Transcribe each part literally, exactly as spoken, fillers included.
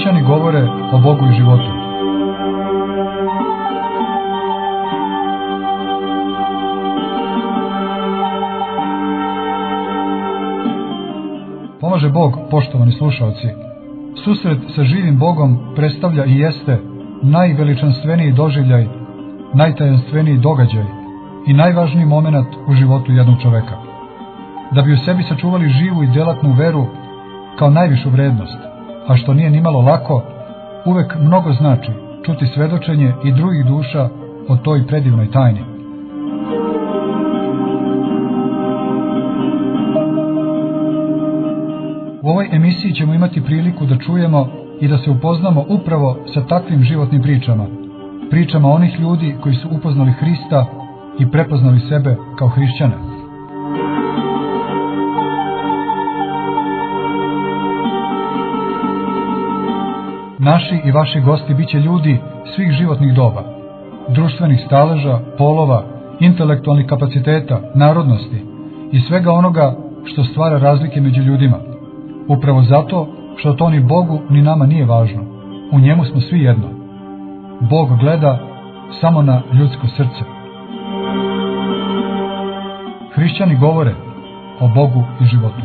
Hrišćani govore o Bogu i životu. Pomaže Bog, poštovani slušalci. Susret sa živim Bogom predstavlja i jeste najveličanstveniji doživljaj, najtajanstveniji događaj i najvažniji moment u životu jednog čoveka. Da bi u sebi sačuvali živu i djelatnu veru kao najvišu vrednost, a što nije nimalo lako, uvek mnogo znači čuti svedočenje i drugih duša o toj predivnoj tajni. U ovoj emisiji ćemo imati priliku da čujemo i da se upoznamo upravo sa takvim životnim pričama, pričama onih ljudi koji su upoznali Hrista i prepoznali sebe kao hrišćane. Naši i vaši gosti biće ljudi svih životnih doba, društvenih staleža, polova, intelektualnih kapaciteta, narodnosti i svega onoga što stvara razlike među ljudima. Upravo zato što to ni Bogu ni nama nije važno. U njemu smo svi jedno. Bog gleda samo na ljudsko srce. Hrišćani govore o Bogu i životu.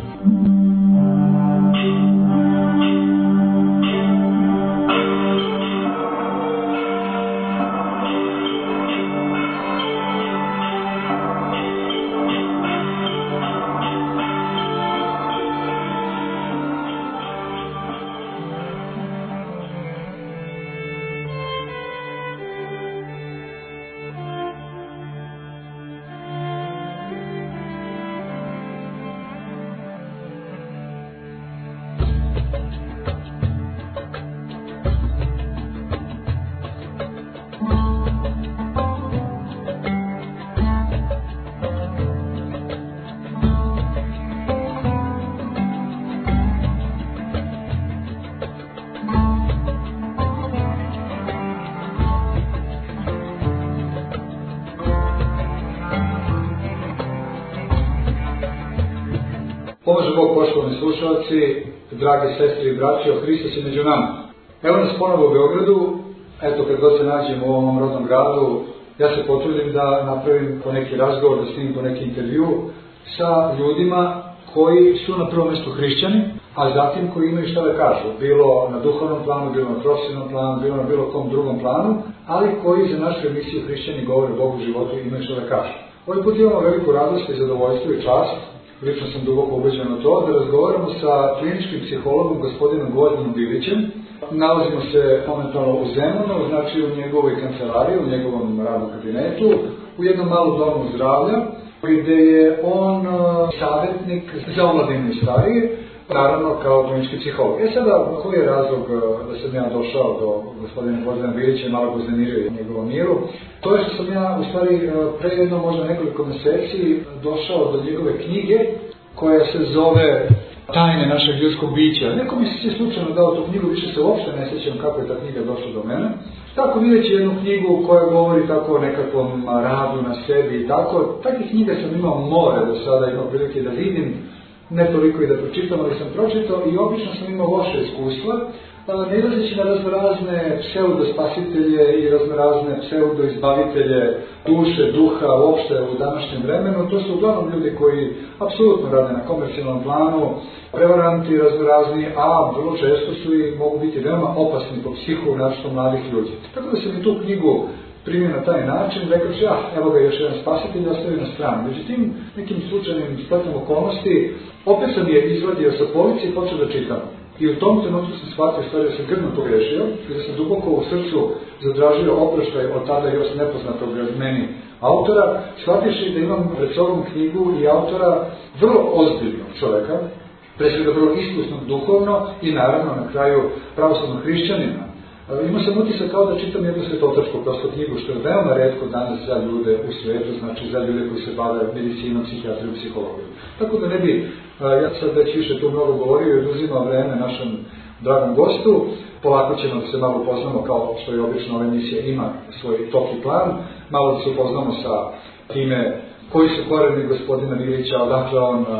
Pomaže Bog, poštovani slušalci, dragi sestri i braći, Hristos je među nama. Evo nas ponovo u Beogradu. Eto, kad god se nađem u ovom rodnom gradu, ja se potrudim da napravim po neki razgovor, da snimim po neki intervju sa ljudima koji su na prvom mjestu hrišćani, a zatim koji imaju šta da kažu, bilo na duhovnom planu, bilo na profesionalnom planu, bilo na bilo kom drugom planu, ali koji za našu emisiju Hrišćani govore o Bogu, životu i imaju šta da kažu. Ovaj put imamo veliku radost i zadovoljstvo i čast, lično sam duboko ubeđen u to, da razgovaramo sa kliničkim psihologom gospodinom Gordanom Bilićem. Nalazimo se momentalno u Zemunu, znači u njegovoj kancelariji, u njegovom radnom kabinetu, u jednom malom domu zdravlja, gdje je on savjetnik za omladinu i starije, naravno kao klinički psiholog. E sada, koji je razlog da sam ja došao do gospodina Gordana Bilića i malo go zanirio njegovom miru? To je što sam ja, u stvari, pre jedno možda nekoliko mjeseci došao do njegove knjige koja se zove Tajne našeg ljudskog bića. Neko mi se slučajno dao tu knjigu, više se uopšte ne sjećam kako je ta knjiga došla do mene. Tako vidjeći jednu knjigu koja govori tako o nekakvom radu na sebi i tako. Takvih knjiga sam imao more do sada, imao prilike da vidim, ne toliko i da pročitam, ali sam pročitao i obično sam imao loše iskustva, ne ilazeći na raznorazne pseudo-spasitelje i raznorazne pseudo-izbavitelje duše, duha, uopšte u današnjem vremenu. To su uglavnom ljudi koji apsolutno rade na komercijalnom planu, prevaranti raznorazni, a vrlo često su i mogu biti veoma opasni po psihu našto mladih ljudi. Tako da sam i tu knjigu primio na taj način, rekao ću, ja, evo ga još jedan spasitelj, ostavio na stranu. Međutim, nekim slučajnim spletom okolnosti, opet sam je izvadio sa police i počeo da čitam. I u tom trenutku sam shvatio stvari da sam grdno pogrešio i da sam duboko u srcu zatražio oproštaj od tada još nepoznatog meni autora, shvativši da imam pred sobom knjigu i autora vrlo ozbiljnog čovjeka, pre svega vrlo iskusnog duhovno i naravno na kraju pravoslavnog hrišćanina. Imao sam utisak kao da čitam jednu svetotačku prosto knjigu, što je veoma retko danas za ljude u svijetu, znači za ljude koji se bave medicinom, psihijatrijom, psihologijom. Tako da ne bi, ja sad već više tu mnogo govorio i oduzimao vreme našem dragom gostu. Polako ćemo da se malo upoznamo, kao što je obično ova emisija ima svoj toki plan, malo da se upoznamo sa time koji su koreni gospodina Bilića, odakle on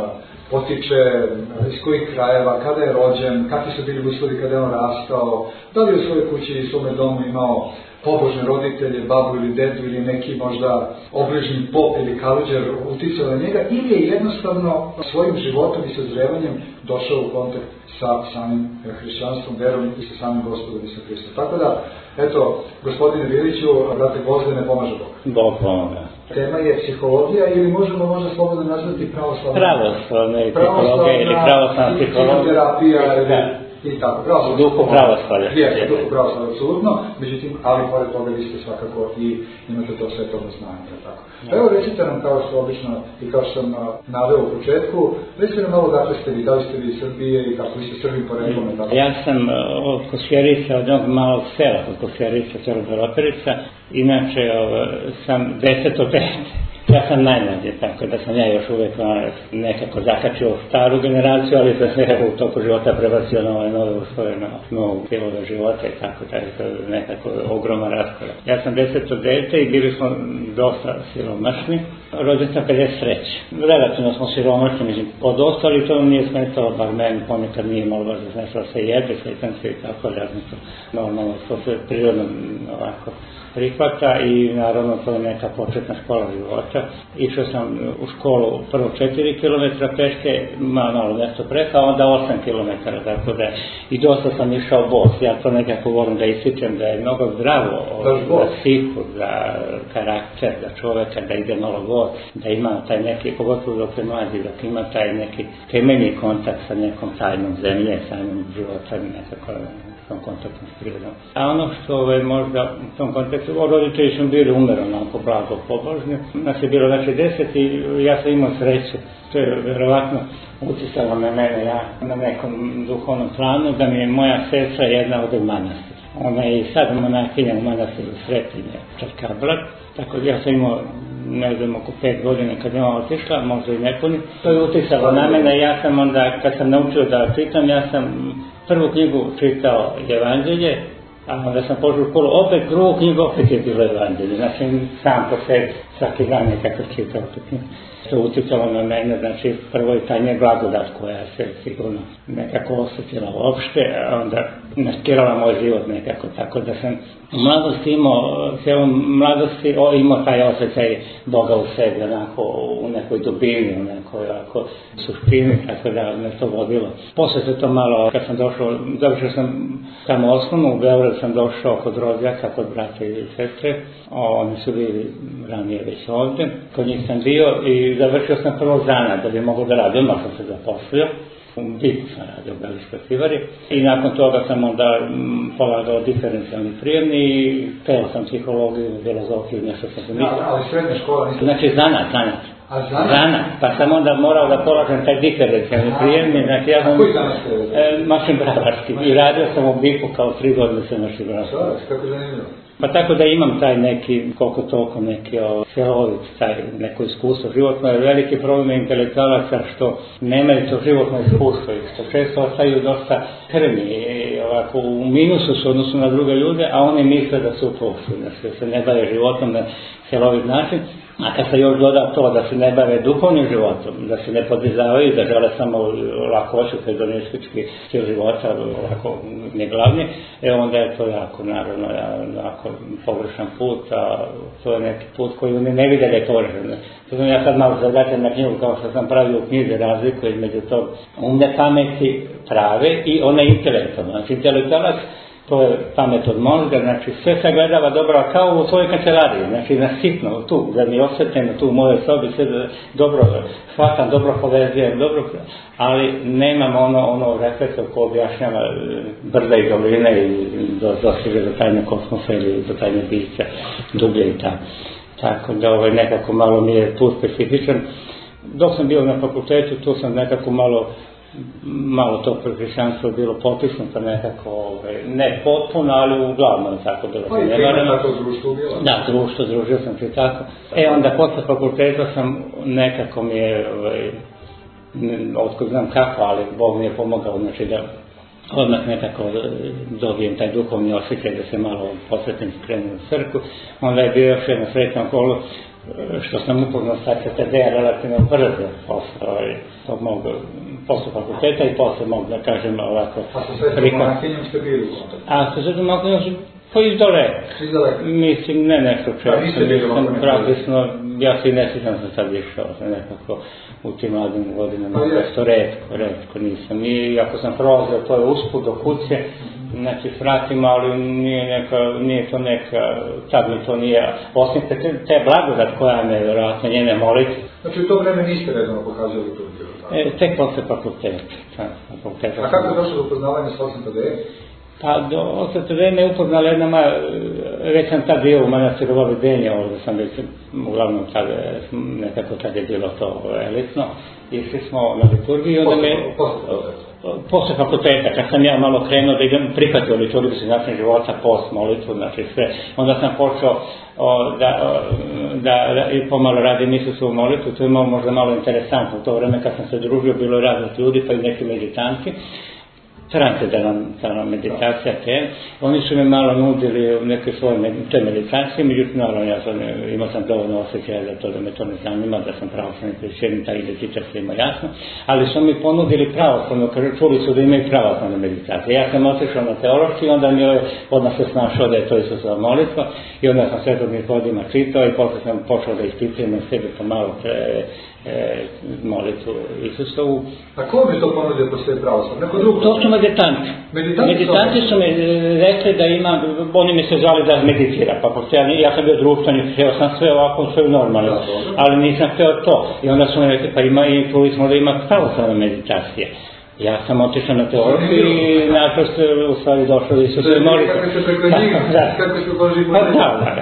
potiče, iz kojih krajeva, kada je rođen, kakvi su bili uslovi kada je on rastao, da li u svojoj kući i svome domu imao pobožne roditelje, babu ili dedu ili neki možda obližnji pop ili kaluđer uticao na njega, ili je jednostavno svojim životom i sazrevanjem došao u kontakt sa samim hrišćanstvom, verom i sa samim Gospodom Isus Hristom. Tako da, eto, gospodine Biliću, brate Gvozde, ne pomaže Bog. Bog pomaga. Tema je psihologija ili možemo možda slobodno nazvati pravoslavna... Pravoslavna i psihologija ili pravoslavna psihologija. Psihoterapija ili... I tako, pravoslavno. Duhu pravoslavlja. Jeste, duhu pravoslavlja, apsolutno. Međutim, ali pored toga vi ste svakako i imate to sve to znanje. Tako. Pa evo recite nam, kao što obično i kao što sam naveo u početku, recite nam malo dakle ste vi, da li ste vi iz Srbije i kako vi ste Srbim poreklom. Ja sam od Kosjerića, od jednog malog sela od Kosjerića, selo Beroperica. Inače, sam deseto dete. Ja sam najmlađi, tako da sam ja još uvijek nekako zakačio staru generaciju, ali sam se u toku života prebacio na ove nove uslove, na novu filove života i tako da je to nekako ogroman raskorak. Ja sam deseto dete i bili smo dosta siromašni. Rođen sam pedeset treće. Relativno smo siromašni, međutim, od ostali to nije smetalo, bar meni ponekad nije malo baš da smetalo se jede, svetan se i tako da to normalno, to se prirodno ovako prihvata i naravno to je neka početna škola života. Išao sam u školu prvo četiri kilometra peške, malo nešto preka, onda osam kilometara, tako da i dosta sam išao bos. Ja to nekako volim da ističem da je mnogo zdravo za psihu, za karakter, za čoveka, da ide malo bos, da ima taj neki, pogotovo dok je mlađi, dok ima taj neki temeljni kontakt sa nekom tajnom zemlje, tajnom života, nekako tom kontaktu s prirodom. A ono što je možda u tom kontekstu, roditelji su bili umero onako blago pobožni. Nas je bilo znači deset i ja sam imao sreću. To je vjerovatno uticalo na mene, ja na nekom duhovnom planu, da mi je moja sestra jedna od manastira. Ona je i sad monahinja u manastiru Sretinje Čarkablar, tako da ja sam imao ne znam, oko pet godina kad je ona otišla, možda i nepuni. To je uticalo na mene, ja sam onda, kad sam naučio da čitam, ja sam prvu knjigu čitao Evanđelje, a onda sam pošao u školu, opet drugu knjigu, opet je bilo Evanđelje. Znači, sam po sebi, svaki dan nekako čitao tu knjigu. To je uticalo na mene, znači, prvo je taj nje blagodat koja se sigurno nekako osjetila uopšte, a onda maskirala moj život nekako, tako da sam u mladosti imao, cijelom mladosti o, imao taj osjećaj Boga u sebi, onako, u nekoj dubini, u nekoj ovako suštini, tako da me to vodilo. Posle se to malo, kad sam došao, završio sam tamo osnovno, u Beograd sam došao kod rođaka, kod brata i sestre, o, oni su bili ranije već ovdje, kod njih sam bio i završio sam prvo zanat da bi mogao da radim, odmah sam se zaposlio. U Biku sam radio u Beliškoj pivari i nakon toga sam onda m, polagao diferencijalni prijemni i peo sam psihologiju, filozofiju, nešto sam se mislio. Da, ali srednja škola nisam... Znači zanat, zanat. A zanat? Zanat, pa sam onda morao da polažem taj diferencijalni prijemni. Znači ja sam... A koji zanat ste? E, mašin bravarski. I radio sam u Biku kao tri godine sa mašin bravarski. Kako zanimljivo. Pa tako da imam taj neki, koliko toliko neki cjelovit, taj neko iskustvo životno, je veliki problem intelektualaca što nemaju to životno iskustvo i što često ostaju dosta krvni i ovako u minusu su odnosu na druge ljude, a oni misle da su u plusu, da se ne bave životom na cjelovit način. A kad se još doda to da se ne bave duhovnim životom, da se ne podizavaju, da žele samo lakoću, hedonistički stil života, ovako ne glavni, e onda je to jako, naravno, jako pogrešan put, a to je neki put koji oni ne vide da je pogrešan. To sam ja sad malo zadatim na knjigu, kao što sam pravio u knjizi razliku između tog umne pameti prave i one intelektualne. Znači intelektualac, to je pamet od mozga, znači sve se gledava dobro kao u svojoj kancelariji, znači na sitno, tu, da mi je osvetljeno tu u mojoj sobi, sve dobro shvatam, dobro povezujem, dobro, ali nemam ono, ono reflektor ko objašnjava brda i doline i do, dosiže do tajne kosmosa ili do tajne bića, dublje i tako. Tako da ovaj, nekako malo mi je tu specifičan. Dok sam bio na fakultetu, tu sam nekako malo malo to hrišćanstvo bilo potisnuto nekako, ovaj, ne potpuno, ali uglavnom tako bilo. Pa i time tako društvo bilo? Da, društvo, družio sam se tako. E, onda posle fakulteta sam nekako mi je, ovaj, otkud znam kako, ali Bog mi je pomogao, znači da odmah nekako dobijem taj duhovni osjećaj da se malo posvetim, skrenem u crkvu. Onda je bio još jedna sretna okolo, što sam upoznao sa C T D relativno brzo posle tog mog posle fakulteta i posle mog, da kažem, ovako... A sa Svetom Monahinjom ste bili u kontaktu? A sa Svetom Monahinjom pa iz daleka. Iz daleka? Mislim, ne nešto često, nisam praktično, ja se i ne sjećam sam sad išao, nekako u tim mladim godinama, nešto redko, redko nisam. I ako sam prolazio, to je usput do kuće, znači vratima, ali nije, neka, nije to neka, tad mi to nije, osim te, te blagodat koja me vjerojatno njene moliti. Znači u to vreme niste redno pokazali liturgiju? E, tek posle fakulteta. fakulteta. A kako je došlo do upoznavanja s Ocem Tadejem? Pa do Ocem Tadejem me upoznala jedna moja, već sam tad bio u manastiru Vavidenja, ovdje sam već, uglavnom tad, nekako tad je bilo to elitno, išli smo na liturgiju i onda me... Posle fakulteta, kad sam ja malo krenuo da idem, prihvatio liturgiju se način života, post, molitvu, znači sve, onda sam počeo o, da, o, da, da i pomalo radim Isusovu molitvu, to je malo, možda malo interesantno, u to vreme kad sam se družio, bilo je raznih ljudi, pa i neki meditanti, transcendentalna meditacija te, oni su me malo nudili neke svoje te meditacije, međutim, naravno, ja sam, imao sam dovoljno osjećaja za to da me to ne zanima, da sam pravoslavni hrišćanin, taj identitet se ima jasno, ali su mi ponudili pravoslavno, čuli su da imaju pravoslavne meditacije. Ja sam otišao na teološki i onda mi je odmah se snašao da je to Isusova molitva i onda sam sve to mi hodima čitao i posle sam počeo da ispitujem na sebi pomalo pre, e, molitvu Isusovu. A ko mi to ponudio po sve pravoslavno? Neko drugo? To su meditanti. Meditanti, meditanti su mi rekli da ima, oni mi se zvali da meditira, pa pošto ja, ja sam bio društveni, htio sam sve ovako, sve normalno, da, ali nisam htio to. I onda su mi rekli, pa ima i čuli smo da ima pravoslavna meditacija. Ja sam otišao na teologiju i naprosto u stvari došao da Isusove molitve. Kako se preko njih, kako se Boži pa da, da.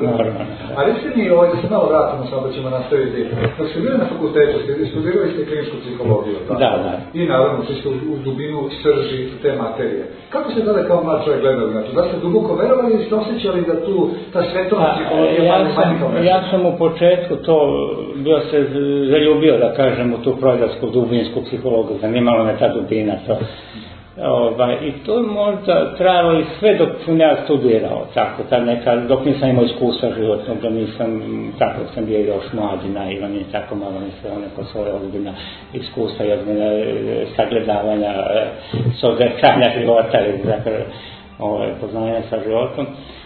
A recite mi, ovaj, da se malo vratimo, samo da ćemo nastaviti. Dok ste bili na fakultetu, studirali ste kliničku psihologiju, tako? Da, da. I naravno, ste ste u dubinu srži te materije. Kako ste tada kao mlad čovjek gledali na to? Da ste duboko verovali ili ste osjećali da tu ta svetovna psihologija ja sam, ja sam u početku to, bio se zaljubio, da kažem, u tu projdatsku dubinsku psihologiju, zanimalo me ta dubina, to. Ovaj, i to je možda trajalo i sve dok sam ja studirao, tako, ta neka, dok nisam imao iskustva životnog, da nisam, tako sam bio još mladi, naivan i tako malo nisam neko svoje ozbiljna iskustva i ozbiljna sagledavanja, sozrečanja života ili dakle, ovaj, poznanja sa životom.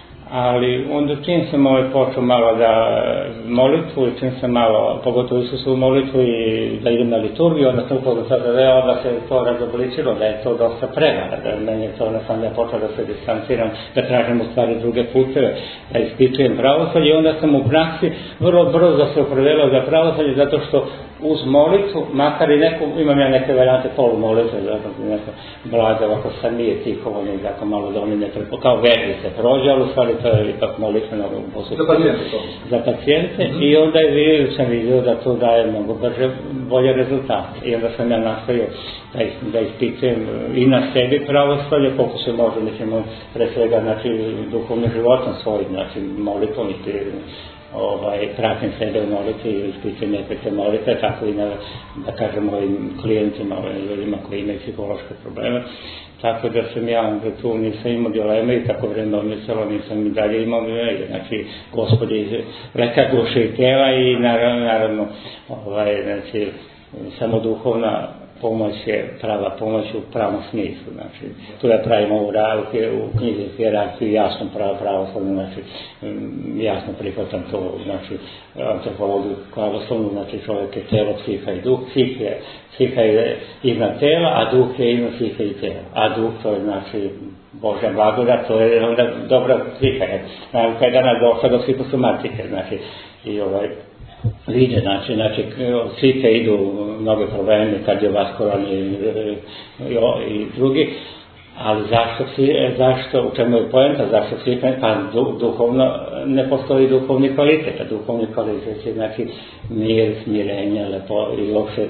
Ali onda čim sam ovaj počeo malo da molitvu i čim sam malo, pogotovo Isusovu molitvu i da idem na liturgiju, onda sam upoznao sada da je onda se to razobličilo, da je to dosta prevara, da meni je to sam ja počeo da se distanciram, da tražim u stvari druge puteve, da ispitujem pravoslavlje i onda sam u praksi vrlo brzo se opredelio za pravoslavlje zato što uz molitvu, makar i neku, imam ja neke varijante polu molitve, zato neka blaga, ovako sad nije tihovanje, tako malo da oni ne prepo, kao verzi se prođe, ali u stvari to je ipak molitveno za pacijente, za pacijente mm-hmm. I onda je vidio, sam vidio da to daje mnogo brže, bolje rezultate. I onda sam ja nastavio da, da ispitujem i na sebi pravoslavlje, koliko se može, mislim, pre svega, znači, duhovnim životom svojim, znači, molitvom i ovaj, pratim sebe u molitvi i ispitujem neke te molitve, tako i na, da kažem, ovim klijentima, ovim ljudima koji imaju psihološke probleme. Tako da sam ja da tu nisam imao dileme i tako vreme odmislilo, nisam i dalje imao dileme. Znači, Gospodi, lekar duše i tela i naravno, naravno ovaj, znači, samo duhovna pomoć je prava pomoć u pravom smislu. Znači, tu ja pravim ovu ravke u knjizi hijerarhiju, jasno pravo pravoslavno, znači, jasno prihvatam to, znači, antropologiju pravoslavnu, znači, čovjek je telo, psiha i duh, psih je, psiha je iznad tela, a duh je iznad psiha i tela. A duh to je, znači, Božja blagodat, to je onda dobra psiha. Znači, kada je danas došla do psihosomatike, znači, i ovaj, vide, znači, znači, psihe idu mnoge probleme, kardiovaskularni i, i, i drugi, ali zašto, zašto, u čemu je poenta, zašto psihe, pa du, duhovno, ne postoji duhovni kvalitet, a duhovni kvalitet je, znači, mir, smirenje, lepo i uopšte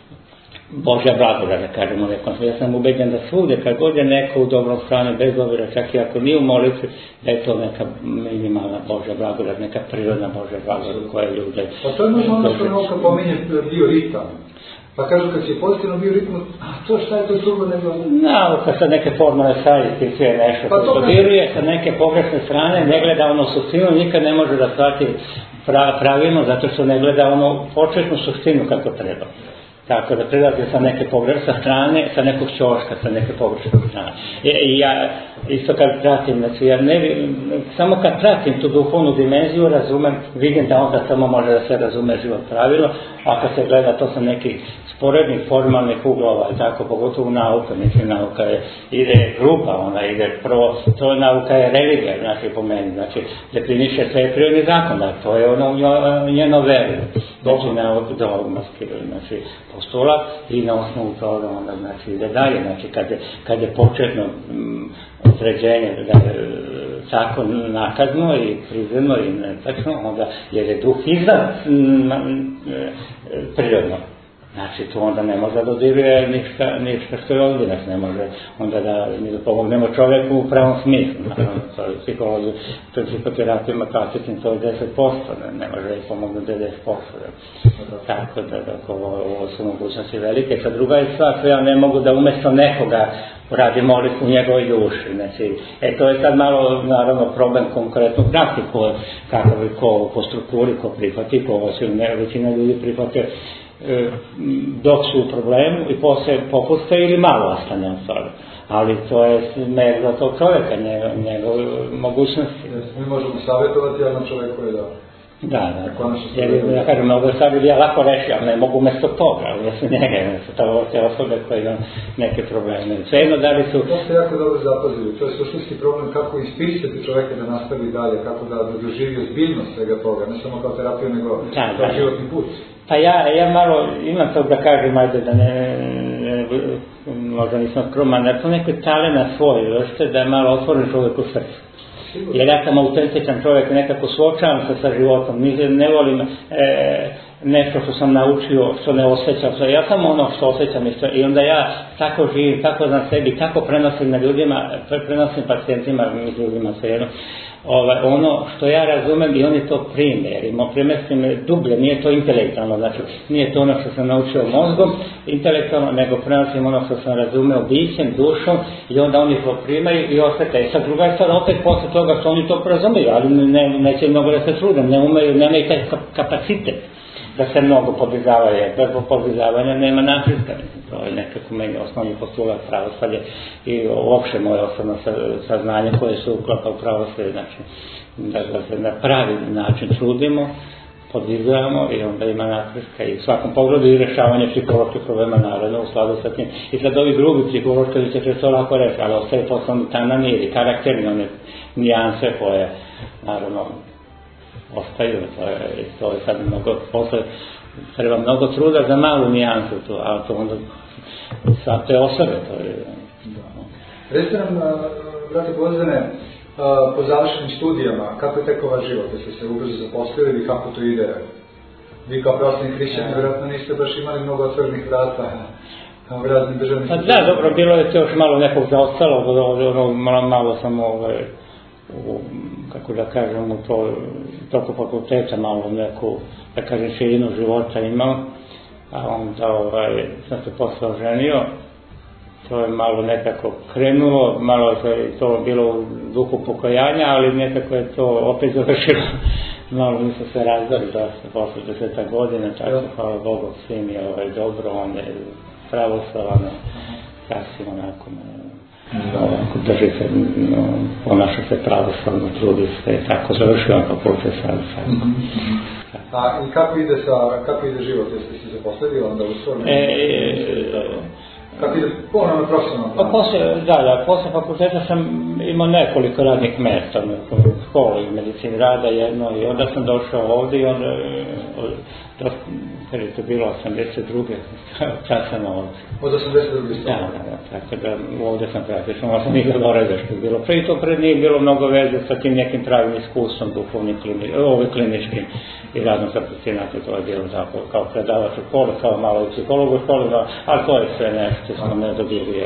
Božja blagodat, da kažemo nekom. Ja sam ubeđen da svugdje, kad god je neko u dobrom stanju, bez obzira, čak i ako nije u molitvi, da je to neka minimalna Božja blagodat, neka prirodna Božja blagodat koja ljude... Pa to je možda ono što nauka pominje bio ritam. Pa kažu kad si pozitivno bio ritmu, a to šta je to drugo nego... Nauka sa neke formule savjeti sve nešto pa što dodiruje sa neke pogrešne strane, ne gleda ono suštinu, nikad ne može da shvati pravilno, zato što ne gleda ono početnu suštinu kako treba. Tako da prilazi sa neke pogrešne strane, sa nekog ćoška, sa neke pogrešne strane. I ja isto kad pratim, znači ja ne, samo kad pratim tu duhovnu dimenziju, razumem, vidim da onda samo može da se razume život pravilno, a kad se gleda to sa nekih sporednih formalnih uglova, tako, pogotovo nauka, mislim, nauka je, ide grupa, ona ide prvo, to nauka je religija, znači po meni, znači, definiše sve prirodni zakon, da, to je ono njeno veru, znači, na dogmatski, znači, postulat i na osnovu toga onda, znači, ide dalje, znači, kad je, kad je početno m, određenje, da je tako nakazno i prizemno i netačno, onda, jer je duh iznad prirodno. Znači, tu onda ne može da dodiruje ništa, ništa što je odbinac, ne može onda da mi da pomognemo čovjeku u pravom smislu. Naravno, to je psihologiju, to je psihoterapijama klasičnim, to je deset posto, ne, ne može da pomognu devedeset posto. Tako da, da ovo, ovo su mogućnosti velike. Sa druga je stvar, što ja ne mogu da umjesto nekoga radi molitvu u njegovoj duši. Znači, e, to je sad malo, naravno, problem konkretno praktiku, kako bi ko po strukturi, ko prihvati, ko ne, većina ljudi prihvate dok su u problemu i posle popuste ili malo ostane od toga. Ali to je mer za tog čovjeka, njegove mogućnosti. Mi možemo savjetovati, ali na čovjeku je da... Da, da. Jer, ja kažem, mnogo stvari bi ja lako reći, ali ne mogu umjesto toga, ali ja su njega, umjesto toga te osobe koje imaju neke probleme. Svejedno da li su... To ste jako dobro zapazili, to je suštinski problem kako ispisati čovjeka da nastavi dalje, kako da doživi ozbiljnost svega toga, ne samo kao terapiju, nego da, kao da, životni put. Pa ja, ja malo imam to da kažem, ajde da ne, ne možda nisam skroman, jer to neko talena svoje vrste da je malo otvoren čovjek u srcu. Jer ja sam autentičan čovjek, nekako suočavam se sa životom, ne volim e, nešto što sam naučio, što ne osjećam, ja sam ono što osjećam isto, i onda ja tako živim, tako znam sebi, tako prenosim na ljudima, prenosim pacijentima, mi ljudima sve jedno, ovaj, ono što ja razumem i oni to prime, jer im premestim dublje, nije to intelektualno, znači nije to ono što sam naučio mozgom, intelektualno, nego prenosim ono što sam razumeo bićem, dušom i onda oni to primaju i osjete. I sad druga je stvar opet posle toga što oni to razumiju, ali ne, neće mnogo da se trude, ne umeju, nemaju taj kapacitet da se mnogo podizavaju, bez podizavanja nema napretka, to je nekako meni osnovni postulat pravoslavlje i uopšte moje osobno saznanje koje se uklapa u pravoslavlje, znači da, da se na pravi način trudimo, podizavamo i onda ima napretka i u svakom pogledu i rešavanje psiholoških problema naravno u skladu sa tim. I sad ovi drugi psihološki će se to lako reći, ali ostaje to sam tanani ili karakterni, one nijanse koje naravno ostaju, to je, to je sad mnogo, posle treba mnogo truda za malu nijansu tu, a to onda sad te osobe, to je... Recite nam, brate Gvozdane, po završenim studijama, kako je tekao vaš život, jeste se ubrzo zaposlili ili kako to ide? Vi kao pravoslavni hrišćani vjerojatno niste baš imali mnogo otvorenih vrata u raznim državnim... Pa da, dobro, bilo je to još malo nekog zaostalog, ono, malo, malo sam ovaj, u, kako da kažem, u to, toku fakulteta malo neku, da kažem, širinu života imao, a onda ovaj, sam se posle oženio, to je malo nekako krenulo, malo je to bilo u duhu pokajanja, ali nekako je to opet završilo, malo mi su se razdali dosta posle deseta godina, tako hvala Bogu svim je ovaj, dobro, on je pravoslavan, sasvim onako, onako drži se, no, ponaša se pravoslavno, trudi se, tako završio on fakultet sad. A i kako ide, sa, kako ide život, jeste se zaposlili onda u stvarno? Kako ide ponovno profesionalno? Pa posle, da, da, posle fakulteta sam imao nekoliko radnih mjesta, u školu i medicini rada jedno i onda sam došao ovdje i onda, kada je to bilo osamdeset druge čas sam ovdje. Od osamdeset druge Da, da, da, tako da ovdje sam praktično, ovo sam igrao orede što je bilo. Prije to pred nije bilo mnogo veze sa tim nekim pravim iskustvom duhovnim, klini, ove kliničkim. i radom sa pacijenata, to je bilo tako, kao predavač u školi, kao malo u psihologu u školi, ali to je sve nešto smo ne dobili.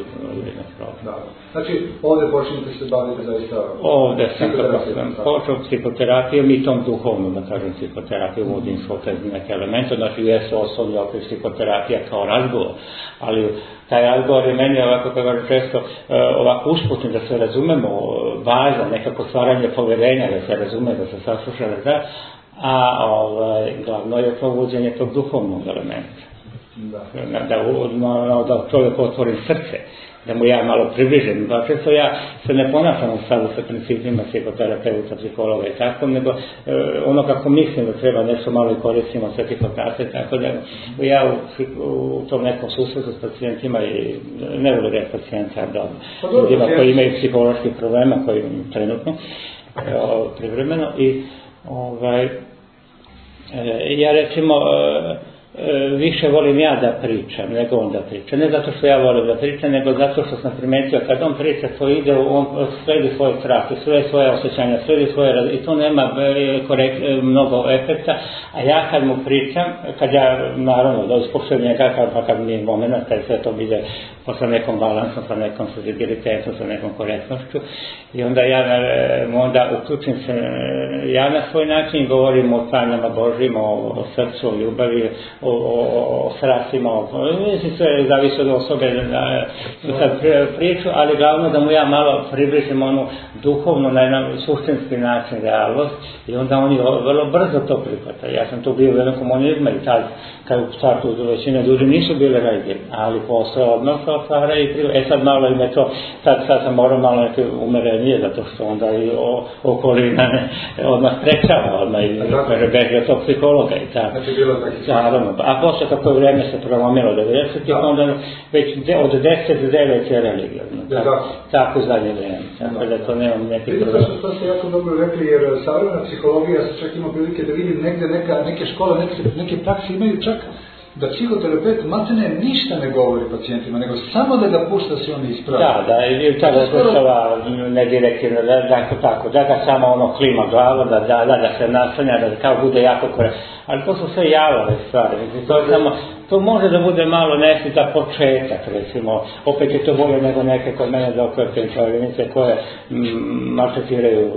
Da. Znači, ovdje počinjete se baviti zaista... Ovdje sam počeo psihoterapijom i tom duhovnom, da kažem, psihoterapiju, uvodim svoj neke elemente, znači jesu osobno opet psihoterapija kao razgovor, ali taj razgovor je meni ovako, kako kažem često, ovako usputni, da se razumemo, važno, nekako stvaranje poverenja, da se razume, da se sasluša, da, a ovaj, glavno je to uvođenje tog duhovnog elementa. Da, da, da, da čovjek otvori srce, da mu ja malo približim, pa često ja se ne ponašam u skladu sa principima psihoterapeuta, psihologa i tako, nego e, ono kako mislim da treba nešto malo i koristimo sve psihoterapije, tako da ja u, u tom nekom susretu s pacijentima i ne volim reći pacijenta, da ljudima koji imaju psiholoških problema, koji trenutno, e, privremeno i ovaj, e, ja recimo e, više volim ja da pričam nego on da priča. Ne zato što ja volim da pričam, nego zato što sam primetio kad on priča, to ide, on sledi svoje strasti, sve svoje osjećanja, sledi svoje, i to nema korekt, mnogo efekta, a ja kad mu pričam, kad ja naravno da uspoštujem njega, kad, pa kad mi je moment, kad sve to ide sa nekom balansom, sa nekom senzibilitetom, sa nekom korektnošću, i onda ja onda uključim se ja na svoj način, govorim o tajnama Božjima, o, o srcu, o ljubavi, o, o, o strastima, o, mislim sve zavisi od osobe da sad priču, ali glavno da mu ja malo približim onu duhovno na jedan suštinski način realnost, i onda oni vrlo brzo to prihvata. Ja sam tu bio u jednom komunizmu i tad, kad u startu većina ljudi nisu bile reagirani, ali posle odmah se otvara i prije. E sad malo im je to, sad, sad sam morao malo neke umerenije, zato što onda i o, okolina ne, odmah sprečava, odmah i beže tog psihologa i tako. Naravno, a posle kako je vreme se prelomilo devedesetih, onda već de, od deset devet je religiozno. Tako, tako zadnje vreme. Tako da to nemam neki problem. Vidite što ste jako dobro rekli, jer savremena psihologija se čak ima prilike da vidim negde neka, neke škole, neke, neke prakse imaju čak da psihoterapeut matene ništa ne govori pacijentima, nego samo da ga pušta se on ispravi. Da, da, i tada slušava nedirektivno, da, da, tako, da ga samo ono klima glava, da, da, da, da se naslanja, da kao bude jako korak. Ali to su sve javale stvari, to je samo, to može da bude malo nešto za početak, recimo, opet je to bolje nego neke kod mene doktorke čovjenice koje maltretiraju,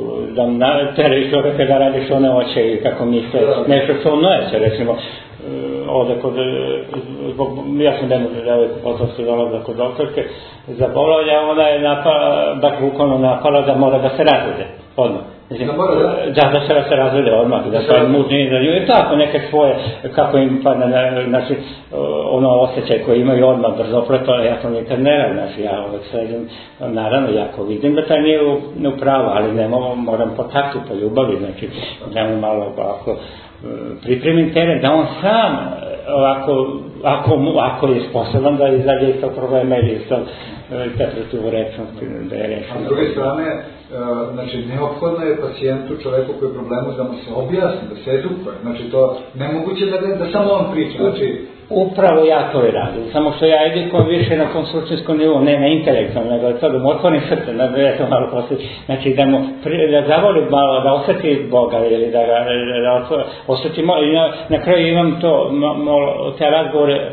da teraju čovjeka da radi što ne hoće i kako misle, nešto što on neće, recimo, ovdje kod, zbog, ja sam demo devojku, potom se dolazila kod doktorke za bolovanje, ona je napala, dakle ukolno napala da mora da se razvede, odmah. Da, mora, da? Da, da se, se razvede odmah, da se mužni izađu i tako neke svoje, kako im padne, znači, ono osjećaj koji imaju odmah brzo preto, ja to nikad ne radim, znači, ja uvek sredim, naravno, jako vidim da taj nije u, u pravu, ali ne moram po taktu, po ljubavi, znači, da mu malo ovako pripremim teren, da on sam ovako, ako, ako je sposoban da izađe iz tog problema ili iz tog petratu rečnosti, da je rešeno. A s druge strane, znači, neophodno je pacijentu, čoveku koji je problemu, da mu se objasni, da se edukuje. Znači, to nemoguće da, da samo on priča. Znači, upravo ja to i radim, samo što ja edukujem više na tom suštinskom nivou, ne na intelektualnom, nego to da mu otvorim srce, da je to malo poslije, znači da mu, da zavoli malo, da osjeti Boga ili da ga da osjeti, na, na kraju imam to, malo, te razgovore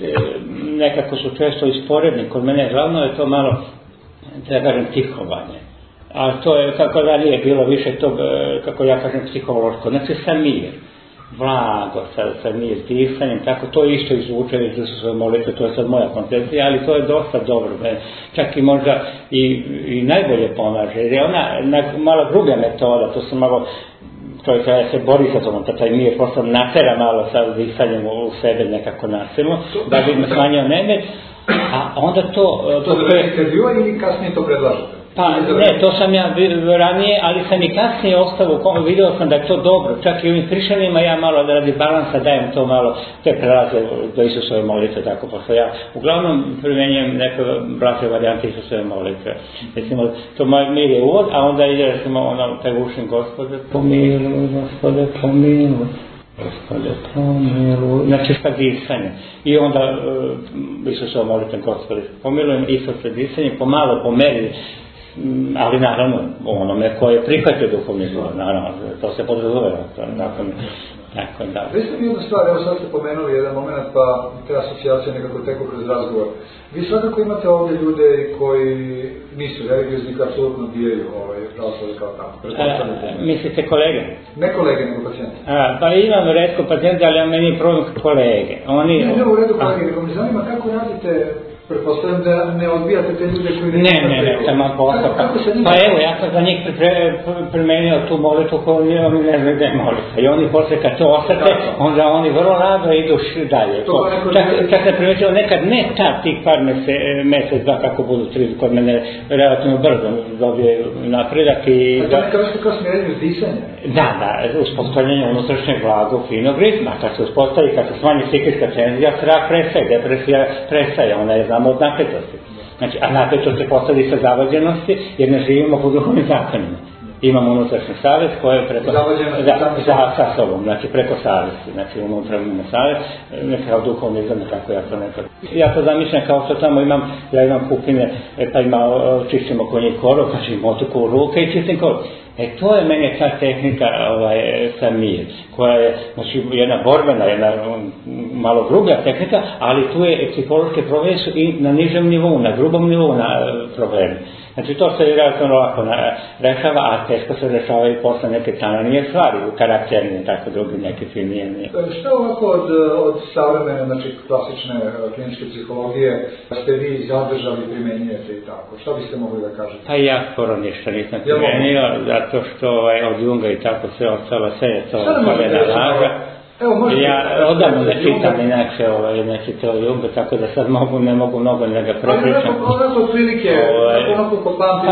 nekako su često isporedni, kod mene glavno je to malo, da kažem, tihovanje. A to je, kako da nije bilo više tog, kako ja kažem, psihološko, znači sa mir. Blago, sa, sa mir pisanjem, tako to isto izvuče iz svoje molitve, to je sad moja koncepcija, ali to je dosta dobro, čak i možda i, i najbolje pomaže, jer je ona na, malo druga metoda, to su malo, to je kada se bori za to, da taj mir posle natera malo sa disanjem u sebe nekako nasilno, da bi smanjio nemet, a onda to... To da je intervjua ili kasnije to predlažete? Pa ne, to sam ja ranije, ali sam i kasnije ostao, vidio sam da je to dobro, čak i ovim krišanima ja malo da radi balansa dajem to malo, te prelaze do Isusove molitve, tako pošto ja uglavnom primjenjujem neke blaže varijante Isusove molitve. Recimo, to moj mir je uvod, a onda ide, recimo, ono, taj ušim Gospode, pomiluj, Gospode, pomiluj. Gospode, pomiluj, znači šta disanje. I onda uh, Isusova molitve, Gospode, pomilujem Isuse disanje, pomalo, po meri ali naravno onome ko je prihvatio duhovni život, naravno, to se podrazumeva, nakon, nakon da. Vi ste mi jednu stvar, evo sad ste pomenuli jedan moment, pa te asocijacije nekako teku kroz razgovor. Vi svakako imate ovdje ljude koji nisu religiozni, koji apsolutno odbijaju ovaj pravoslavlje kao tako. E, mislite kolege? Ne kolege, nego pacijenti. A, pa imam redko pacijente, ali ja meni je problem kolege. Oni, ne, ne u redu kolege, nego mi zanima kako radite. Pretpostavljam da ne odbijate te ljude koji ne... Ne, ne, ne, tamo posao. Pa evo, ja sam za njih primenio tu molitvu koju oni ne znaju da je molitva. I oni posle kad to ostate, onda oni vrlo rado idu dalje. Čak se primetio nekad ne ta tih par mesec, dva kako budu tri, kod mene relativno brzo dobije napredak i... A to nekada ste kao smjerenju disanja? Da, da, uspostavljanje unutrašnjeg blagog finog ritma. Kad se uspostavi, kad se smanji psihička tenzija, strah prestaje, depresija prestaje, ona je znamo od napetosti. Znači, a napetost se postavi sa zavađenosti, jer ne živimo po duhovnim zakonima. Imamo unutrašnji savjest koja je preko... Zavađenost za, za, sa sobom, znači preko savjesti. Znači, unutra imamo savjest, ne kao duhovni izgled, kako ja to nekad. Ja to zamišljam kao što tamo imam, ja imam kupine, pa ima, čišćimo konji korov, znači motuku u ruke i čistim korov. E to je meni ta tehnika ovaj, sa mir, koja je znači, jedna borbena, jedna malo grublja tehnika, ali tu je psihološke probleme su i na nižem nivou, na grubom nivou na problemi. Znači to se relativno lako rešava, a teško se rešava i posle neke tananije stvari, karakterne, tako drugi neki filmije. Šta ovako od, od savremene, znači klasične kliničke psihologije, ste vi zadržali i primenjujete i tako? Šta biste mogli da kažete? Pa ja skoro ništa nisam primenio, zato što od Junga i tako sve ostalo, sve je to paljena laža. Evo, ja odavno ne čitam inače ovaj, ne čitao Junga, tako da sad mogu, ne mogu mnogo da ga prepričam. Onako otprilike, onako ko pamti,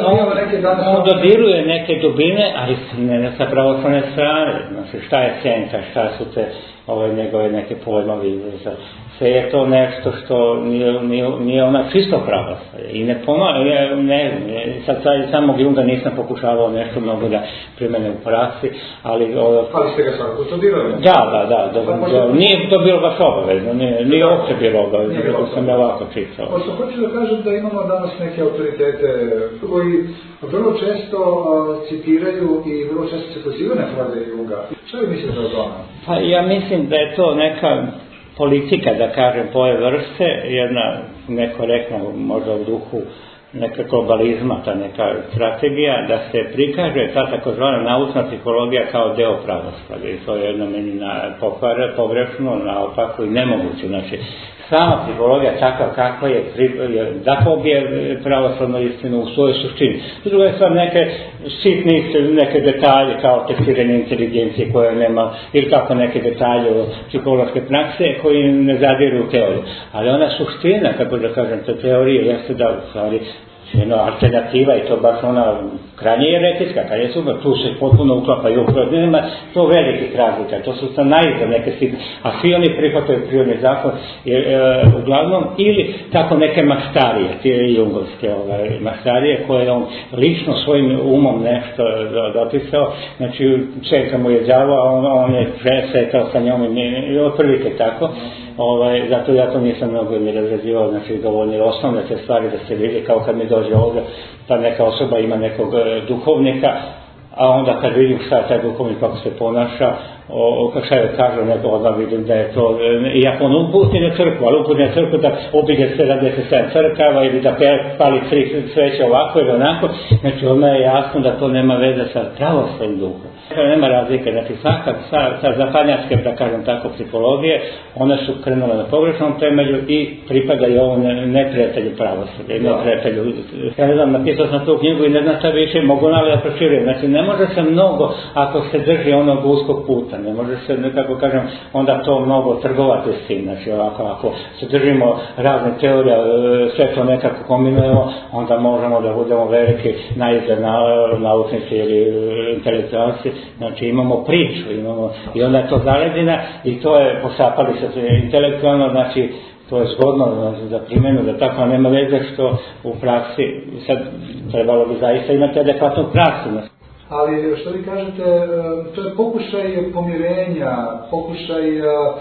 on dodiruje neke dubine, ali ne sa pravoslavne strane. Znači šta je senka, šta su te ove njegove neke pojmovi. Sve je to nešto što nije, nije, nije ona čisto pravoslavlje. I ne pomaga, ne, ne, sad samog Junga nisam pokušavao nešto mnogo da primene u praksi, ali... Ali ste ga svakako studirali? Da, da, da, da, da, nije to bilo baš obavezno, nije, nije uopće bilo obavezno, nego sam ja ovako čitao. Pošto hoću da kažem da imamo danas neke autoritete koji vrlo često uh, citiraju i vrlo često se pozivaju na Freuda i Junga. Što vi mislite o tome? Pa ja mislim da je to neka politika, da kažem, po ove vrste, jedna nekorektna možda u duhu neka globalizma, ta neka strategija, da se prikaže ta takozvana naučna psihologija kao deo pravoslavlja. I to je jedno meni na pokvare, pogrešno, naopako i nemoguće. Znači, sama psihologija takva kakva je, da pobije pravoslavnu istinu u svojoj suštini. Druga je stvar neke sitne, neke detalje kao testiranje inteligencije koje nema, ili kako neke detalje od psihološke prakse koji ne zadiru u teoriju. Ali ona suština, kako da kažem, te teorije jeste da u stvari jedna alternativa i to baš ona krajnje jeretijska, kad je super, tu se potpuno uklapaju, nema to velikih razlika, to su sam najizad neke sitne, a svi oni prihvataju prirodni zakon, jer, e, uglavnom, ili tako neke maštarije, tije jungovske ovaj, maštarije, koje on lično svojim umom nešto dopisao, znači čeka mu je đavo, a on, on je presetao sa njom i otprilike tako, ovaj, zato ja to nisam mnogo ni razrazivao, znači dovoljno osnovne te stvari da se vidi, kao kad mi dođe ovdje, pa neka osoba ima nekog duhovnika, a onda kad vidim šta je taj duhovnik, kako se ponaša, o, šta je kažu, nego odmah vidim da je to, iako on uputi na crkvu, ali uputi na crkvu da obiđe sedamdeset sedam crkava ili da pali tri sveće ovako ili onako, znači odmah je jasno da to nema veze sa pravoslavnim duhom. Nema razlike, znači svaka, sa zapadnjačke, da kažem tako, psihologije, one su krenule na pogrešnom temelju i pripadaju ovom neprijatelju pravoslavlja, neprijatelju. Ja ne znam, napisao sam tu knjigu i ne znam šta više, mogu nali da proširujem, znači ne može se mnogo, ako se drži onog uskog puta, ne može se, nekako kažem, onda to mnogo trgovati s tim, znači ovako, ako se držimo razne teorije, sve to nekako kombinujemo, onda možemo da budemo veliki najizgled na, naučnici ili intelektualci, znači imamo priču, imamo, i onda je to zaledina i to je, posapali se intelektualno, znači to je zgodno za primjenu, da tako nema veze što u praksi, sad trebalo bi zaista imati adekvatnu praksu. Ali što vi kažete, to je pokušaj pomirenja, pokušaj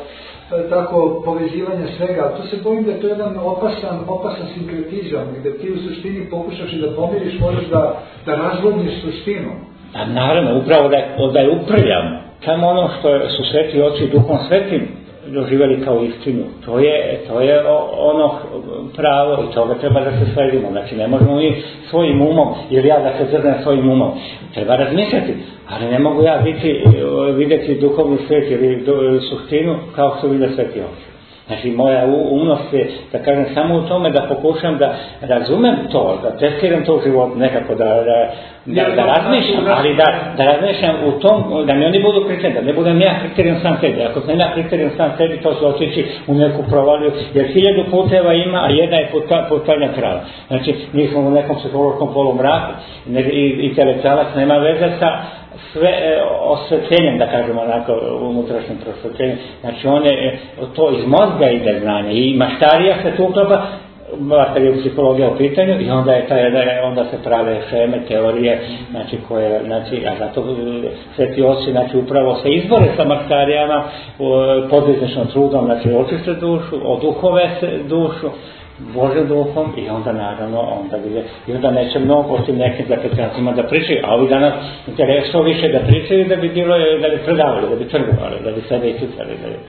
tako povezivanja svega. Tu se bojim da je to jedan opasan, opasan sinkretizam, gde ti u suštini pokušaš i da pomiriš, možeš da, da razvodniš suštinu. A naravno, upravo da je, da je uprljamo. Samo ono što su sveti oci duhom svetim doživjeli kao istinu, to je, to je ono pravo i toga treba da se sledimo. Znači ne možemo mi svojim umom, ili ja da se zrnem svojim umom, treba razmišljati, ali ne mogu ja biti, vidjeti duhovni svijet ili suštinu kao što vide sveti oci. Znači moja umnost je, da kažem, samo u tome da pokušam da razumem to, da testiram to u životu nekako, da, da, da, da razmišljam, ali da, da razmišljam u tom, da mi oni budu kriteriji, da ne budem ja kriterijan sam sebi. Ako sam ja kriterijan sam sebi, to će otići u neku provaliju, jer hiljadu puteva ima, a jedna je putovanja krava. Znači, mi smo u nekom psihološkom polumraku i intelektualac nema veze sa sve e, osvetljenjem, da kažemo onako, unutrašnjim prosvetljenjem. Znači on je, to iz mozga ide znanje i maštarija se tu uklapa, kad je psihologija u pitanju, i onda je taj, onda se prave šeme, teorije, znači koje, znači, a zato sveti oci, znači upravo se izbore sa maštarijama, podvizničnom trudom, znači očiste dušu, oduhove se dušu Božim duhom i onda naravno onda vide, i onda neće mnogo o tim nekim zapetljacima da pričaju, a ovi danas interesuju više da pričaju da bi bilo, da bi predavali, da bi trgovali, da bi sebe isticali, da bi...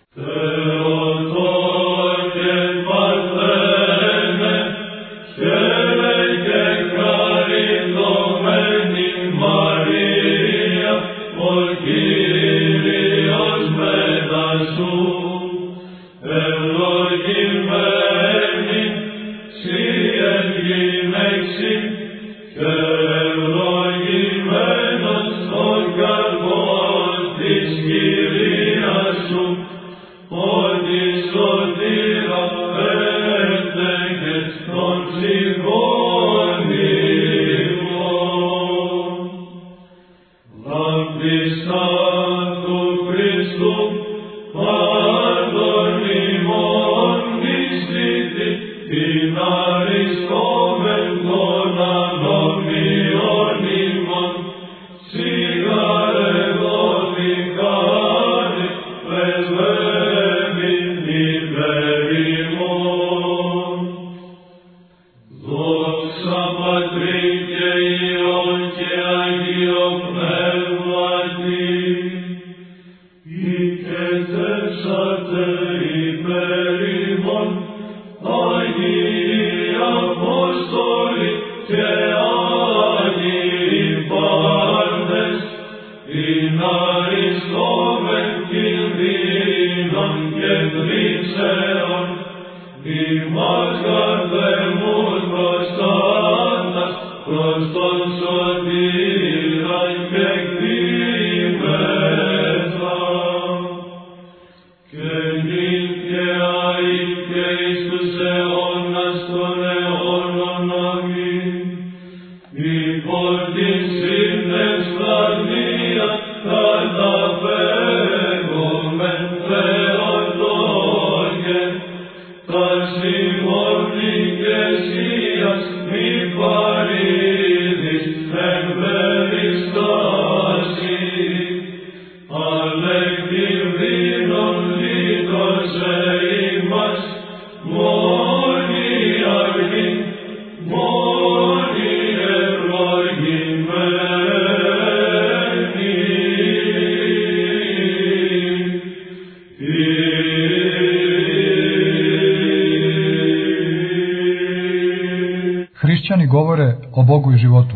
Hrišćani govore o Bogu i životu.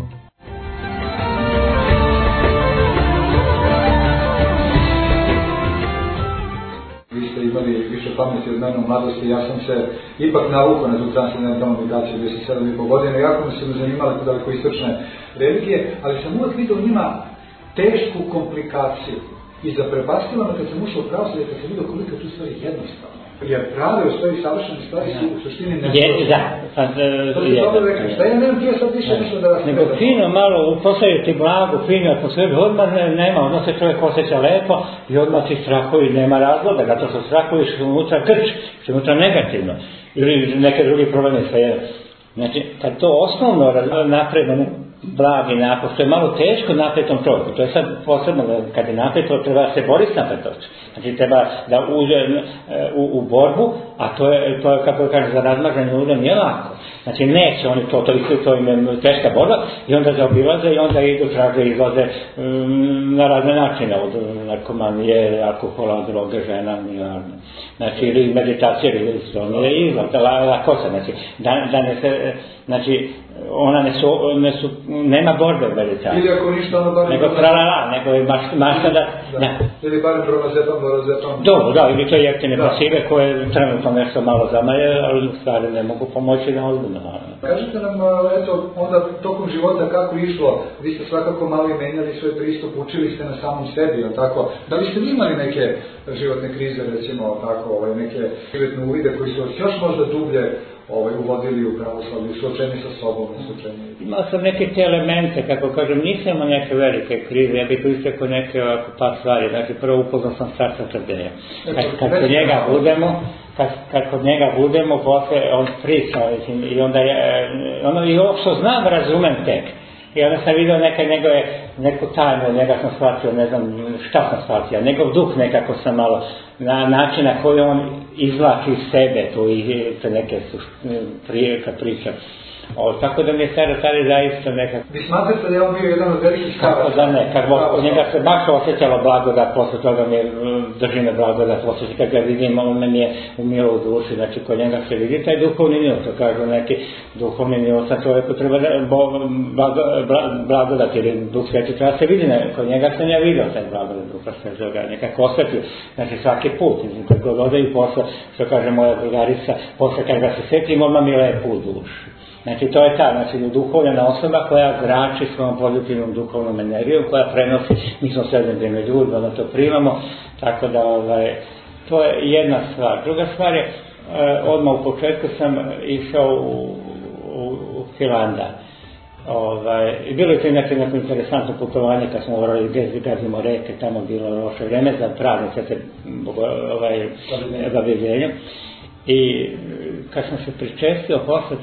Vi ste imali više pameti od mene u mladosti, ja sam se ipak navukao na tu transcendentalnu meditaciju gdje sam sedam i pol godine, jako mi se me zanimale daleko istočne religije, ali sam uvijek vidio u njima tešku komplikaciju. I zaprepastilo me kad sam ušao u pravosuđe, kad sam vidio koliko je tu stvari jednostavno. Jer prave u stvari savršene stvari su u suštini ne je, da, pa, to je dobro rekao, šta ja nemam prije sad više nešto da vas nego fino malo, postavio ti blagu, fino atmosferu, odmah nema, odmah se čovjek osjeća lepo i odmah ti strahovi, nema razloga, zato što strahoviš unutra krč, što je unutra negativno, ili neke drugi probleme sve. Znači, kad to osnovno napredno blagi napor, što je malo teško napetom čovjeku. To je sad posebno, kad je napeto, treba se boriti s napetošću. Znači treba da uđe u, u borbu, a to je, to je kako kaže, za razmažanje uda nije lako. Znači neće oni to, to, to im je teška borba i onda zaobilaze i onda idu traže izlaze um, na razne načine, od narkomanije, alkohola, droge, žena, znači ili meditacije, ili zonije izlaz, lako se, znači, da, da ne se, znači, ona ne su, ne su, nema borbe u meditaciji. Ili ako ništa, ono bar... Nego tralala, nego je mašta da... da. Ili bar promazetom, dorozetom. Dobro, da, ili to je jeftine pasive koje trenutno nešto malo zamaje, ali u stvari ne mogu pomoći na ozbiljno. Kažete nam, eto, onda tokom života kako išlo, vi ste svakako malo i menjali svoj pristup, učili ste na samom sebi, ili tako? Da li ste imali neke životne krize, recimo, tako, ovaj, neke životne uvide koji su još možda dublje ovaj, uvodili u pravoslavlju, suočeni sa sobom, suočeni? Imao sam neke te elemente, kako kažem, nisam imao neke velike krize, ja bih istakao neke ovako par stvari. Znači, prvo upoznao sam starca Tadeja. Kad, kad kod njega budemo, kad, kad kod njega budemo, posle on priča, i onda je, ono, i ovo što znam, razumem tek. I onda sam vidio neka njegove, neku tajnu, njega sam shvatio, ne znam šta sam shvatio, njegov duh nekako sam malo, na način na koji on izvlači iz sebe, tu i te neke su prije kad pričam. O, tako da mi je stara tada zaista nekako... Vi smatrate da je on bio jedan od velikih stara? Kako da ne, kad od njega se baš osjećala blagodat, posle toga mi je drži me blagodat, posle kad ga vidim, on me je umilo u duši, znači kod njega se vidi taj duhovni nivo, to kažu neki duhovni nivo, sad čovjeku treba blagodat, ili duh sveti treba se vidi, kod njega sam ja vidio taj blagodat duha svetoga, nekako osvetio, znači svaki put, kad god ode i posle, što kaže moja drugarica, posle kad ga se sjetim, odmah mi lepo u duši. Znači to je ta, znači duhovljena osoba koja zrači svojom pozitivnom duhovnom energijom, koja prenosi, mi smo srednje vrijeme ljudi, onda to primamo, tako da ovaj, to je jedna stvar. Druga stvar je, odmah u početku sam išao u, u, u Hilandar. Ovaj, i bilo je to neke neko interesantno putovanje kad smo morali gazimo reke, tamo bilo loše vreme za praznice te ovaj, bavljenja. I kad sam se pričestio posle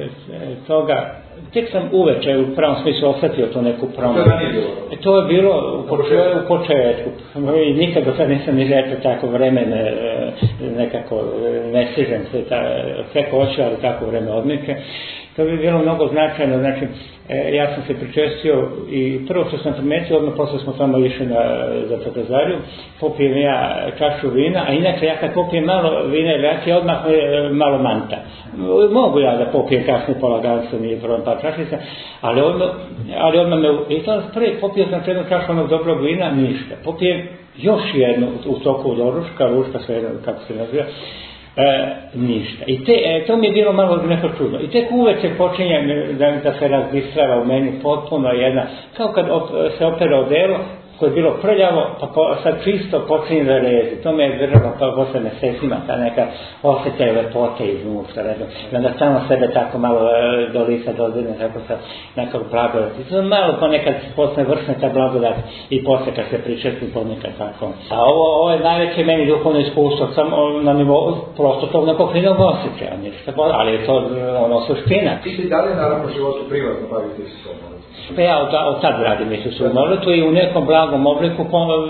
toga, tek sam uveče u pravom smislu osjetio tu neku promenu. To je bilo u početku, u početku. I nikad do sada nisam ni rekao tako vreme ne, nekako ne stižem se, sve hoću, ali tako vreme odmiče. To bi bilo mnogo značajno, znači e, ja sam se pričestio i prvo što sam primetio, odmah posle smo tamo išli na, za Trpezariju, popijem ja čašu vina, a inače ja kad popijem malo vina ili jače, odmah e, malo manta. Mogu ja da popijem kasnije polaganstvo, nije problem pa čašica, ali odmah, ali odmah me, i to prvi popio sam jednu čašu onog dobrog vina, ništa. Popijem još jednu u toku od oruška, ruška sve jedno, kako se naziva, E, ništa. I te, e, to mi je bilo malo neko čudno. I tek uveče počinje da, da se razdistrava u meni potpuno jedna, kao kad op, se opere odelo, koje je bilo prljavo, pa po, sad čisto počinje da rezi. To me je držalo pa posle mesecima, ta neka osjećaj lepote iznutra, redom. I onda samo sebe tako malo e, do lica dozirne, tako sa nekog blagodati. To je malo ponekad posle vršne ta blagodat i posle kad se pričesti ponekad tako. A ovo, ovo je najveće meni duhovno iskustvo, sam na nivou prosto tog nekog hlinog osjećaja, ništa, ali je to ono suština. Ti si dalje naravno životu privatno baviti se sobom. Pa ja od, od tad radim Isusu molitvu i u nekom blagom obliku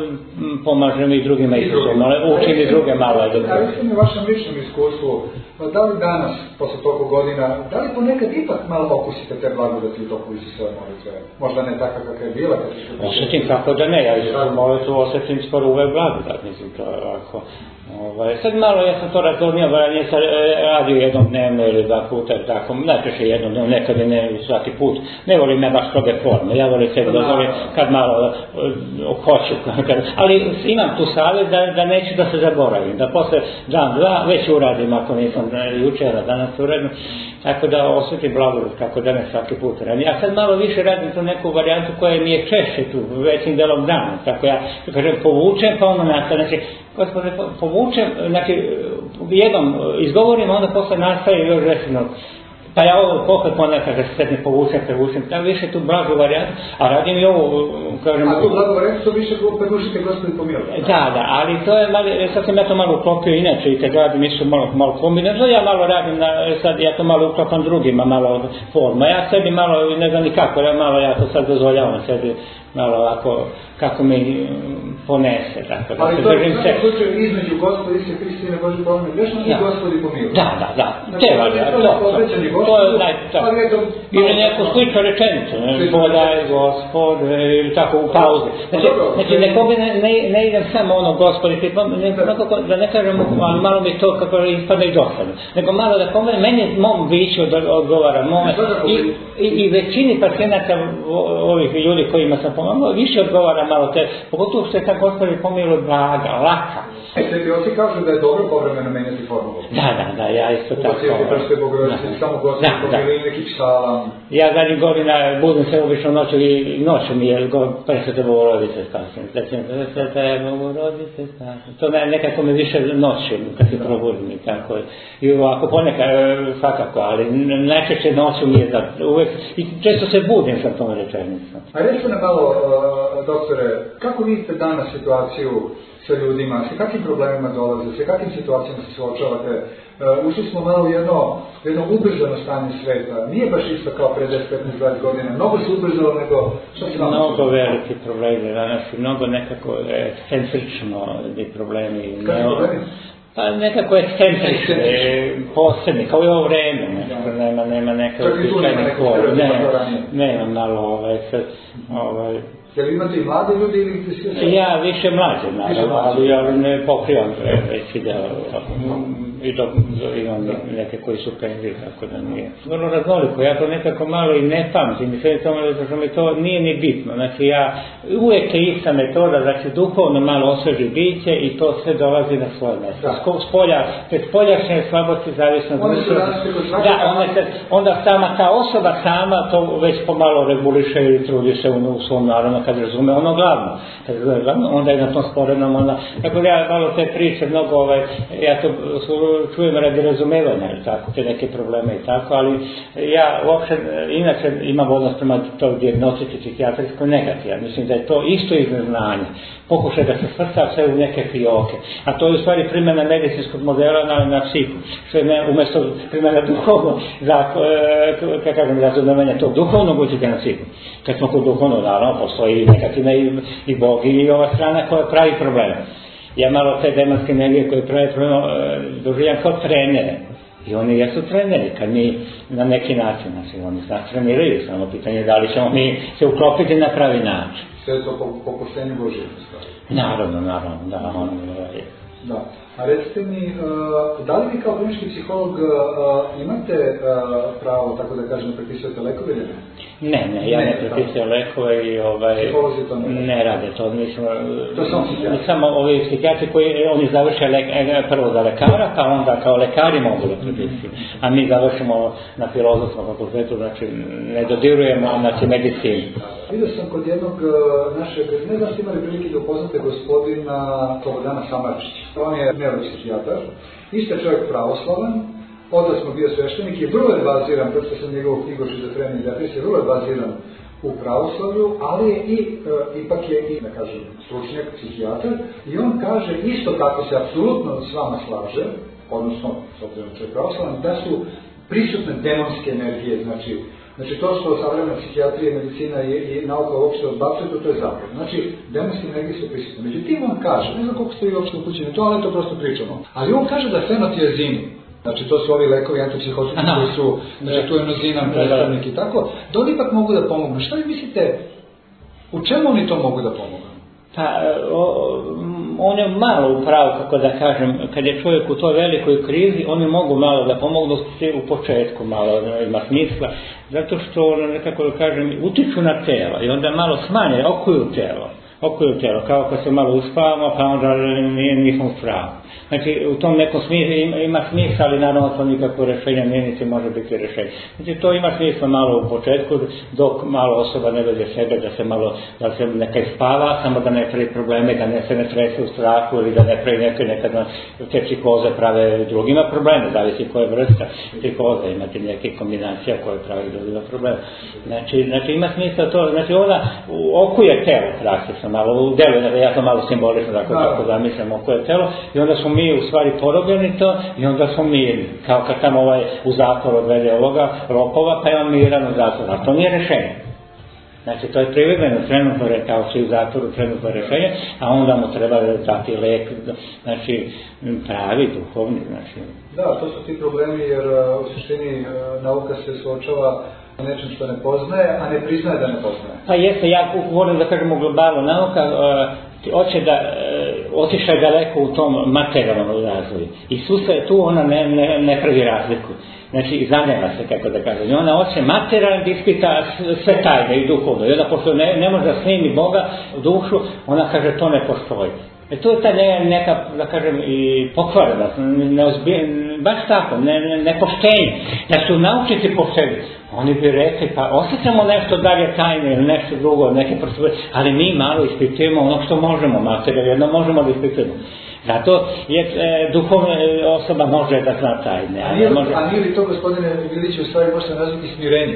pomažem i drugima Isusu molitvu, učim i druge malo. A recite mi u vašem ličnom iskustvu, da li danas, posle toliko godina, da li ponekad ipak malo okusite te blagodati u toku Isusove molitve? Možda ne tako kakva je bila? Osjetim kako da ne, ja Isusu molitvu osjetim skoro uvek blagodat, mislim to je ovako. Ovaj, sad malo ja sam to razumio, ja nisam radio jednom dnevno ili dva puta, tako, najčešće jednom dnevno, nekad ne svaki put. Ne volim ja baš toge forme, ja volim sebi dozvolim kad malo hoću, ali imam tu savjet da, da neću da se zaboravim, da posle dan, dva već uradim ako nisam jučera, danas uradim, tako da osjetim blagodat kako da ne svaki put radim. Ja sad malo više radim tu neku varijantu koja mi je češće tu, većim delom dana, tako ja kažem povučem pa ono nastavim, znači, gospodine, povučem, znači, jednom izgovorim, onda posle nastavim još većinog pa ja ovo pohod ponekad da se sad ne povučem, prevučem, da više tu blagu varijantu, a radim i ovo, kažem... A tu blagu varijantu to više prevučite Gospodi pomilo. Da, da, ali to je malo, sad sam ja to malo uklopio inače i kad radim isto malo, malo kombinatno, ja malo radim, na, sad ja to malo uklopam drugima, malo forma, ja sebi malo, ne znam ni kako, ja malo ja to sad dozvoljavam sebi, malo ovako, kako mi ponese, tako da se držim se... Ali to je u slučaju između Gospodi Isuse Hrista i Božje pomilo grešno i Gospodi pomilo. Da, da, da, te valjda, to, to je najto. Ili neko slično rečenicu, podaj Gospod, ili tako u pauzi. Znači, nekoga ne idem samo ono Gospodi, da ne kažem, ali malo mi to kako ispada i dosadno. Nego malo da pomene, meni mom biću odgovara, mome, i većini pacijenata ovih ljudi kojima sam pomagao, više odgovara malo te, pogotovo što je ta Gospodi pomilo blaga, laka. Sveti kažu da je dobro povremeno menjati formulu. Da, da, da, ja isto tako. Ubaciti prste Bogorodice, samo Gospodi pomilo ili neki psalam. Ja zadnjih godina budim se obično noću i noću mi je presvete Bogorodice spasim. Presvete Bogorodice spasim. To nekako mi više noću kad se probudim i tako. I ovako ponekad, svakako, ali najčešće noću mi je da uvek, i često se budim sa tom rečenicom. A recite nam malo, doktore, kako vidite danas situaciju sa ljudima, sa kakvim problemima dolaze, sa kakvim situacijama se suočavate? Uh, ušli smo malo u jedno, jedno ubrzano stanje sveta. Nije baš isto kao pre deset, petnaest, dvadeset godina. Mnogo se ubrzalo nego... Što se vam mnogo veliki problemi danas i mnogo nekako ekscentrično ti problemi. Kakvi problemi? Pa nekako ekscentrično, posebni, kao i ovo vreme. Nešto, nema, nema neka uključenih kora. Ne, nema malo ovaj, sad, ovaj, Jel imate i mlade ljudi ili ste sve? Ja više mlađe, naravno, ali ja ne pokrivam veći deo. I to imam neke koji su penziji, tako da nije. Vrlo raznoliko, ja to nekako malo i ne pamtim, i sve to, mi to nije ni bitno. Znači ja, uvijek je ista metoda, znači duhovno malo osveži biće i to sve dolazi na svoje mjesto. Spolja, te spoljašnje slabosti zavisno od da, onda, se, onda sama ta osoba sama to već pomalo reguliše i trudi se u, u svom naravno kad razume ono glavno. Kad razume glavno, onda je na tom sporednom onda, tako ja malo te priče mnogo, ovaj, ja to čujem radi razumevanja, tako, te neke probleme i tako, ali ja uopšte, inače imam odnos prema toj dijagnostici psihijatrijskoj negativan. Mislim da je to isto iz neznanja. Pokušaj da se svrsta sve u neke fioke. A to je u stvari primjena medicinskog modela na, na psihu. Što je ne, umjesto primjena duhovno, za, kako kažem, razumevanja tog duhovnog utjecaja na psihu. Kad smo kod duhovnog, naravno, postoji negativna i, i Bog i ova strana koja pravi probleme. Ja malo te demonske energije koje pravi probleme doživljam kao trenere. I oni jesu treneri, kad mi na neki način, znači oni nas treniraju, samo pitanje da li ćemo mi se uklopiti na pravi način. Sve je to po, po poštenju Božje. Naravno, naravno, da, on je. Da. A recite mi, uh, da li vi kao klinički psiholog uh, imate uh, pravo, tako da kažem, prepisujete lekove ili ne? Ne, ne, ja ne, ne prepisujem lekove i ovaj, ne, ne rade to. Mislim, to samo psihijatri? Samo ovi psihijatri koji oni završe le, prvo za lekara, pa onda kao lekari mogu da prepisuju. A mi završimo na filozofskom fakultetu, znači ne dodirujemo znači medicinu. Vidio sam kod jednog našeg, ne znam ste imali prilike da upoznate gospodina Slobodana Samardžića. On je neuropsihijatar, isto čovjek pravoslavan, otac mu bio sveštenik, je vrlo je baziran, prosto sam njegovu knjigu Šizofrenija i depresija, vrlo je baziran u pravoslavlju, ali je i, e, ipak je i, da kažem, stručnjak, psihijatar, i on kaže isto kako se apsolutno s vama slaže, odnosno, s obzirom čovjek pravoslavan, da su prisutne demonske energije, znači, Znači to što savremena psihijatrija, medicina i, i nauka uopšte odbacuje, to, to je zapravo. Znači, demonske energije su prisutne. Međutim, on kaže, ne znam koliko ste vi uopšte upućeni to, ali to prosto pričamo. Ali on kaže da fenotiazini, znači to su ovi lekovi antipsihotici koji su, znači tu je nozinan predstavnik i tako, da oni ipak mogu da pomognu. Šta vi mislite, u čemu oni to mogu da pomognu? Pa, o, on je malo upravo, kako da kažem, kad je čovjek u toj velikoj krizi, oni mogu malo da pomognu u početku, malo ima smisla, zato što, nekako da kažem, utiču na telo i onda malo smanje, okuju telo. okuju telo, kao kad se malo uspavamo, pa onda nismo u pravu. Znači, u tom nekom smislu ima smisla, ali naravno to nikakvo rešenje nije, niti može biti rešenje. Znači, to ima smisla malo u početku, dok malo osoba ne dođe sebe, da se malo, da se neka spava, samo da ne pravi probleme, da ne se ne trese u strahu ili da ne pravi neke, nekada te psihoze prave drugima probleme, zavisi koje vrsta psihoze, imate neke kombinacija koje pravi drugima probleme. Znači, znači ima smisla to, znači ona okuje telo praktično, malo u delu, ja to malo simbolično, dakle, tako zamislim, okuje telo, i onda smo mi u stvari porobljeni to, i onda smo mirni, kao kad tamo ovaj u zatvor odvede ovoga lopova, pa je on miran u zatvor, a to nije rešenje. Znači, to je privremeno, trenutno, kao svi u zatvoru, trenutno rešenje, a onda mu treba dati lek, znači, pravi, duhovni, znači. Da, to su ti problemi, jer u suštini nauka se suočava nečem što ne poznaje, a ne priznaje da ne poznaje. Pa jeste, ja volim da kažemo globalno, nauka hoće da otišla je daleko u tom materijalnom razvoju. I susret tu ona ne, ne, ne pravi razliku. Znači, zanema se, kako da kažem. Ona hoće materijalno da ispita sve tajne i duhovno. I onda, pošto ne, ne može da snimi Boga u dušu, ona kaže, to ne postoji. E to je ta ne, neka, da kažem, i pokvarenost, baš tako, ne, ne, nepoštenje. Da su naučiti pošteni. Oni bi rekli, pa osjećamo nešto dalje tajne ili nešto drugo, neke prostove, ali mi malo ispitujemo ono što možemo, materijalno možemo da ispitujemo. Zato je e, duhovna osoba može da zna tajne. A nije, može... a nije li to, gospodine Iliću, u stvari može se nazvati smirenje?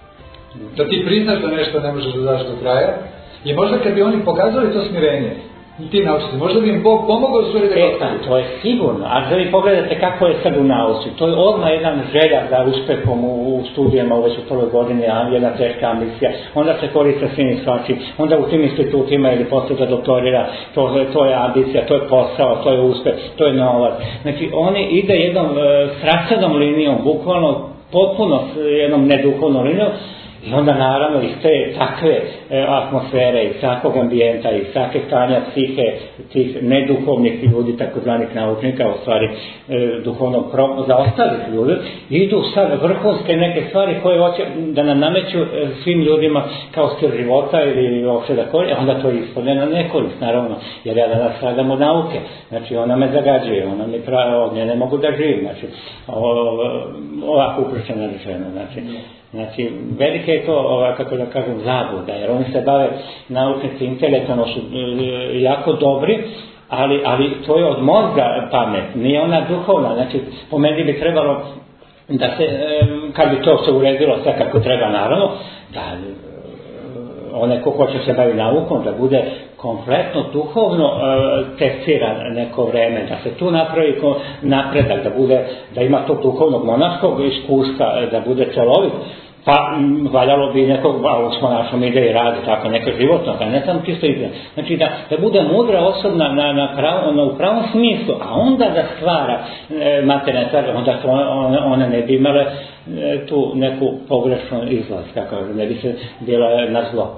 Da ti priznaš da nešto ne možeš da daš do kraja, i možda kad bi oni pokazali to smirenje, ti naučiti, možda bi im Bog pomogao u stvari da ga ostavi. To je sigurno, a da vi pogledate kako je sad u nauci, to je odmah jedan želja za uspehom u, u studijama u već u prvoj godini, a jedna teška ambicija, onda se koriste svim svačim, onda u tim institutima ili posle da doktorira, to, to je ambicija, to je posao, to je uspeh, to je novac. Znači, oni ide jednom e, sračanom linijom, bukvalno potpuno jednom neduhovnom linijom, i onda naravno iz te takve e, atmosfere, iz takvog ambijenta, iz takve stanja psihe, tih neduhovnih ljudi, takozvanih naučnika, u stvari e, duhovnog pro, zaostalih ljudi, idu sad vrhunske neke stvari koje hoće da nam nameću e, svim ljudima kao stil života ili uopšte da koriste, onda to ispode na nekorist, naravno, jer ja danas radam od nauke, znači ona me zagađuje, ona mi pravi, od nje ne mogu da živim, znači o, ovako uprošćeno rečeno, znači. Znači, velike je to, ova, kako da kažem, zabluda, jer oni se bave naučnici, intelektualno su e, jako dobri, ali, ali to je od mozga pamet, nije ona duhovna. Znači, po meni bi trebalo da se, e, kad bi to se uredilo sve kako treba, naravno, da e, onaj ko hoće se bavi naukom, da bude kompletno duhovno e, testiran neko vreme, da se tu napravi napredak, da bude, da ima tog duhovnog monaškog iskustva, da bude celovit. Pa valjalo bi nekog, a smo našom ide i radi tako, neka životno, da ne sam čisto igra. Znači da, da bude mudra osobna na, na, pravo, na u pravom smislu, a onda da stvara e, materijalne stvari, onda one, one ne bi imale e, tu neku pogrešnu izlaz, kako ne bi se bila na zlo.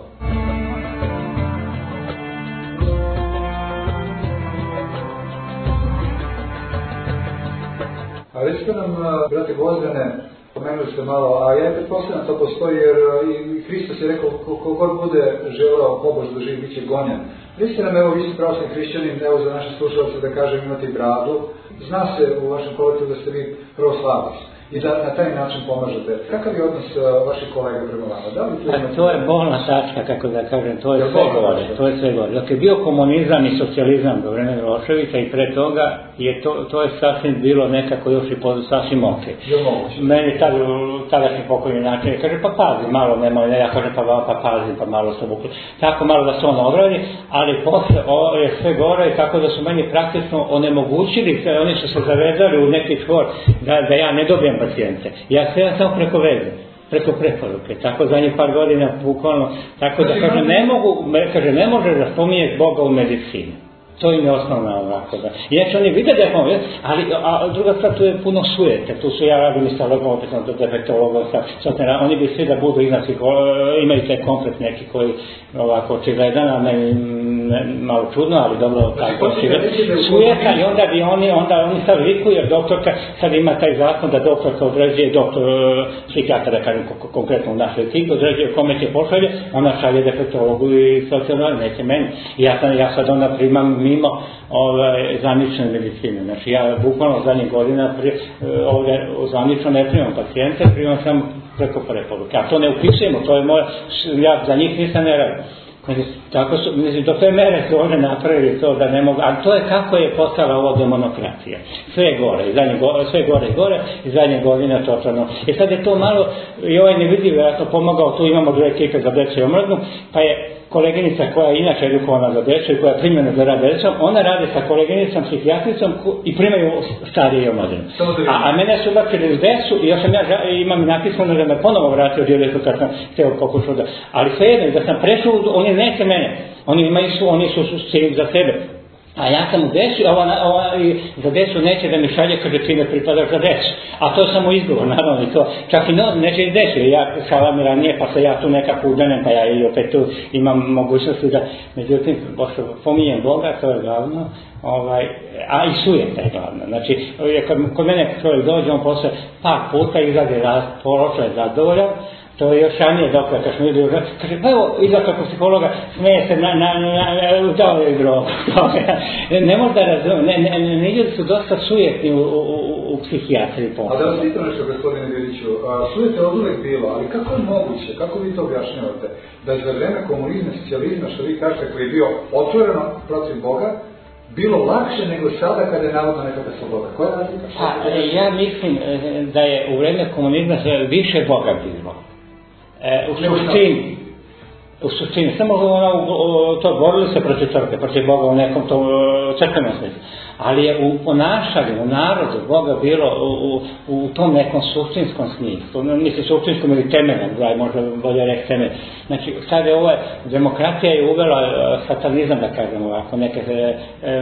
A recite nam, brate Gvozdene, pomenuli ste malo, a ja pretpostavljam to postoji, jer i Hristos je rekao, kogod bude želeo pobož da živi, bit će gonjen. Recite nam, evo, vi ste pravoslavni hrišćanin, evo za naše slušalce da kažem, imate bradu, zna se u vašem kolektivu da ste vi pravoslavac i da na taj način pomažete. Kakav je odnos uh, vaših kolega prema vama? Da li tu imate... To je bolna tačka, kako da kažem, to je sve gore, to je sve gore. Dok je bio komunizam i socijalizam do vremena Miloševića i pre toga, je to, to je sasvim bilo nekako još i pod, sasvim ok. Meni tad, tadašnji pokojni način kaže, pa pazi, malo nemoj, ne, ja kažem, pa, pa pazi, pa malo se bukli. Tako malo da se on odradi, ali posle o, je sve gore, tako da su meni praktično onemogućili, oni su se zavezali u neki čvor, da, da ja ne dobijem pacijente. Ja sve ja samo preko veze, preko preporuke. Tako za njih par godina bukvalno, tako da kaže, ne mogu, kaže, ne može da spominješ Boga u medicini. To im je osnovna ovako. Da. Inače oni vide da je pomoć, ali a druga stvar, tu je puno sujete. Tu su ja radim i sa logopedom, defektologom, sa sotnera. Oni bi svi da budu iznad, imaju taj komplet neki koji ovako očigledan, a meni malo čudno, ali dobro tako sujeta i onda bi oni, onda oni sad viku, jer doktorka sad ima taj zakon da doktorka određuje, doktor psihijatra, da kažem konkretno u našoj ekipi, određuje kome će pošalje, ona šalje defektologu i socijalno, neće meni. Ja, sam, ja sad onda primam mimo ovaj, zvanične medicine. Znači ja bukvalno zadnjih godina pri, ovdje zvanično ne primam pacijente, primam samo preko preporuke. A to ne upisujemo, to je moje, ja za njih nisam ne radim. Tako su, mislim, do te mere su ovdje napravili to da ne mogu, ali to je kako je postala ovo demonokracija. Sve je gore, i zadnje, sve je gore i gore, i zadnje godine totalno. I sad je to malo, i ovaj nevidljiv vjerojatno pomogao, tu imamo dve ekipe za djecu i omladnu, pa je koleginica koja je inače edukovana za djecu i koja je primljena za rad djecom, ona radi sa koleginicom, psihijatricom i primaju starije i omladine. A, a mene su ubacili u djecu i još sam ja imam napisano da me ponovo vratio djetetu kad sam htio pokušao da... Ali svejedno, da sam prešao, oni neće mene, oni imaju su, oni su, su svi za sebe. A ja sam u desu, a ova, ova za desu neće da mi šalje kada ti ne pripadaš za desu. A to je samo izgovor, naravno i to. Čak i no, neće i desu, jer ja šalam ranije, pa se ja tu nekako udanem, pa ja i opet tu imam mogućnosti da, međutim, pošto pominjem Boga, to je glavno, ovaj, a i sujeta je glavno. Znači, kad kod mene čovjek dođe, on posle par puta izgleda raz, prošle zadovoljan. To je još ranije dokle, kad smo vidjeli, kaže, pa evo, izgleda kako psihologa, smeje se na, na, na, u dole grobu. Ne možda razumije, ne, ne, ne, ne ljudi su dosta sujetni u, u, u, u psihijatriji. A da vas pitam nešto, gospodine Biliću, sujete je od uvek bilo, ali kako je moguće, kako vi to objašnjavate, da je za vreme komunizma, socijalizma, što vi kažete, koji je bio otvoreno protiv Boga, bilo lakše nego sada kada je navodno nekada sloboda? Koja je razlika? Pa, ja mislim da je u vreme komunizma više Boga bilo. E, u suštini, u suštini, samo ono, to borili se protiv crkve, protiv Boga u nekom to crkvenom smislu, ali je u ponašanju, u narodu Boga bilo u, u, u tom nekom suštinskom smislu, mislim suštinskom ili temeljnom, da možda bolje reći temelj. Znači, sad je ovo, demokratija je uvela satanizam, da kažem ovako, neke e, e,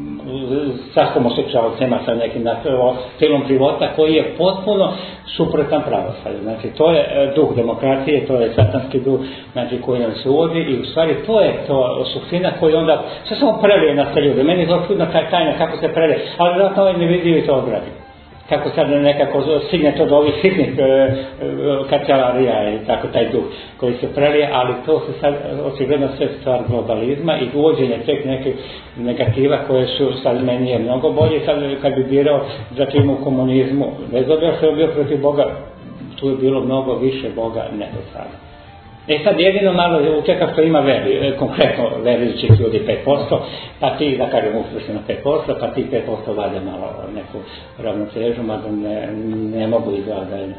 sa homoseksualcima, sa nekim stilom života koji je potpuno suprotan pravoslavlju. Znači, to je duh demokratije, to je satanski duh, znači, koji nam se uvodi i u stvari to je to suština koji onda se samo prelije na te ljude. Meni je to čudna taj tajna kako se prelije, ali vjerojatno ovaj ne vidi i to odradi. Kako sad nekako stigne to do ovih sitnih e, e, kancelarija i tako taj duh koji se prelije, ali to se sad očigledno sve stvar globalizma i uvođenje tek nekih negativa koje su sad meni je mnogo bolje. Sad kad bi birao za tim u komunizmu, bez obzira što je bio protiv Boga, tu je bilo mnogo više Boga nego sada. E sad jedino malo učeka što ima veri, konkretno verujućih ljudi pet posto, pa ti, da kažem, uspješno na pet posto, pa ti pet posto vade malo neku ravnotežu, mada ne, ne mogu izgledati,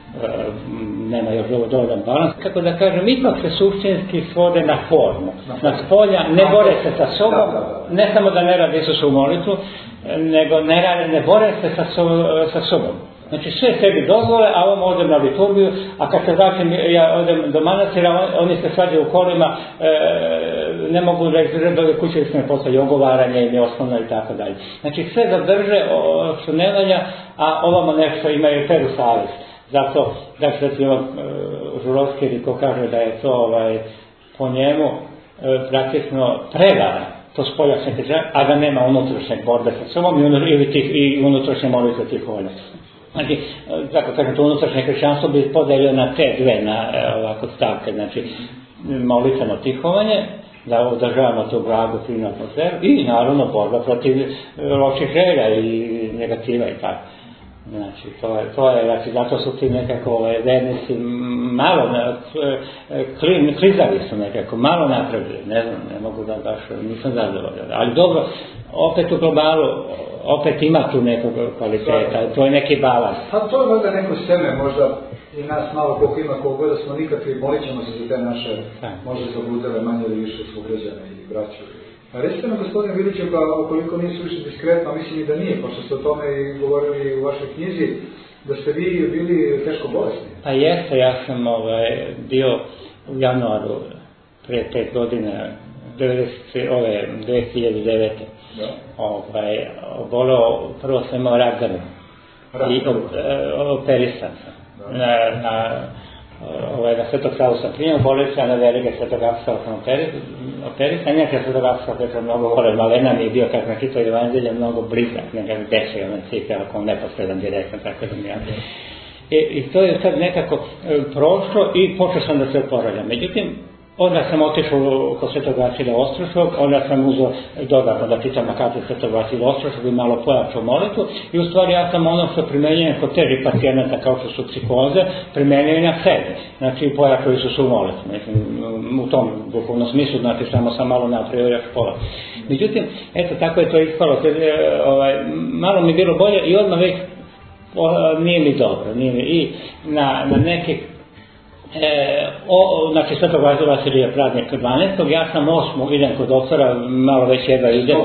nema još dovoljan balans. Kako da kažem, ipak se suštinski svode na formu, na spolja, ne bore se sa sobom, ne samo da ne rade Isusovu molitvu, nego ne, rade, ne bore se sa, so, sa sobom. Znači sve sebi dozvole, a ovom odem na liturgiju, a kad se vratim, ja odem do manastira, oni se svađaju u kolima, e, ne mogu da izdrže do kuće se ne postoji ogovaranje ili osnovno i tako dalje. Znači sve zadrže što ne valja, a ovamo nešto imaju peru savjest. Zato, da se recimo Žurovski ili ko kaže da je to ovaj, po njemu e, praktično prevara, to spoljašnje teža, a da nema unutrašnjeg borbe sa sobom ili tih, i unutrašnje molitve tih volja. Znači, kako kažem, to unutrašnje hrišćanstvo bi podelio na te dve na, ovako stavke, znači molitveno tihovanje, da održavamo tu blagu, finu atmosferu i naravno borba protiv loših želja i negativa i tako. Znači, to je, to je, znači, zato su ti nekako vernici malo, kli, klizavi su nekako, malo napravili, ne znam, ne mogu da baš, nisam zadovoljan, ali dobro, opet u globalu, opet ima tu nekog kvaliteta, to je neki balans. Pa to je možda neko seme, možda i nas malo koliko ima, koliko da smo nikakvi, molit ćemo se za te naše, možda zabludele manje ili više sugrađane i braću. A recite nam, gospodine Biliću, pa ukoliko nije suviše diskretno, mislim i da nije, pošto ste o tome i govorili u vašoj knjizi, da ste vi bili teško bolesni. Pa jeste, ja sam ovaj, bio u januaru prije pet godina dve hiljade devete. Ovaj, oboleo, prvo sam imao rak grla i operisan sam. Na, na, ovaj, na Svetog Savu sam primio bolesti, a na Velike Svetog Apostala sam operisan. Inače Svetog Apostola Petra mnogo vole, Malena mi je bio, kako na čitao Evanđelje, mnogo blizak, nekako dešao na cifre, ako neposredan, direktan, tako da mi ja. I, I to je sad nekako e, prošlo i počeo sam da se oporavljam. Međutim, onda sam otišao kod Svetog Vasilija Ostroškog, onda sam uzeo dodatno da čitam na karti Svetog Vasilija Ostroškog i malo pojačao molitvu i u stvari ja sam ono što primenjujem kod težih pacijenata kao što su psihoze, primenjujem na sebe. Znači pojačali su su molitvu, mislim, u tom duhovnom smislu, znači samo sam malo napravio još pola. Međutim, eto tako je to ispalo, ovaj, malo mi je bilo bolje i odmah već o, nije mi dobro, nije mi, i na, na neke E, o, znači Svetog Vasilija praznik dvanaestog ja sam osmog idem kod doktora, malo već jedva idem.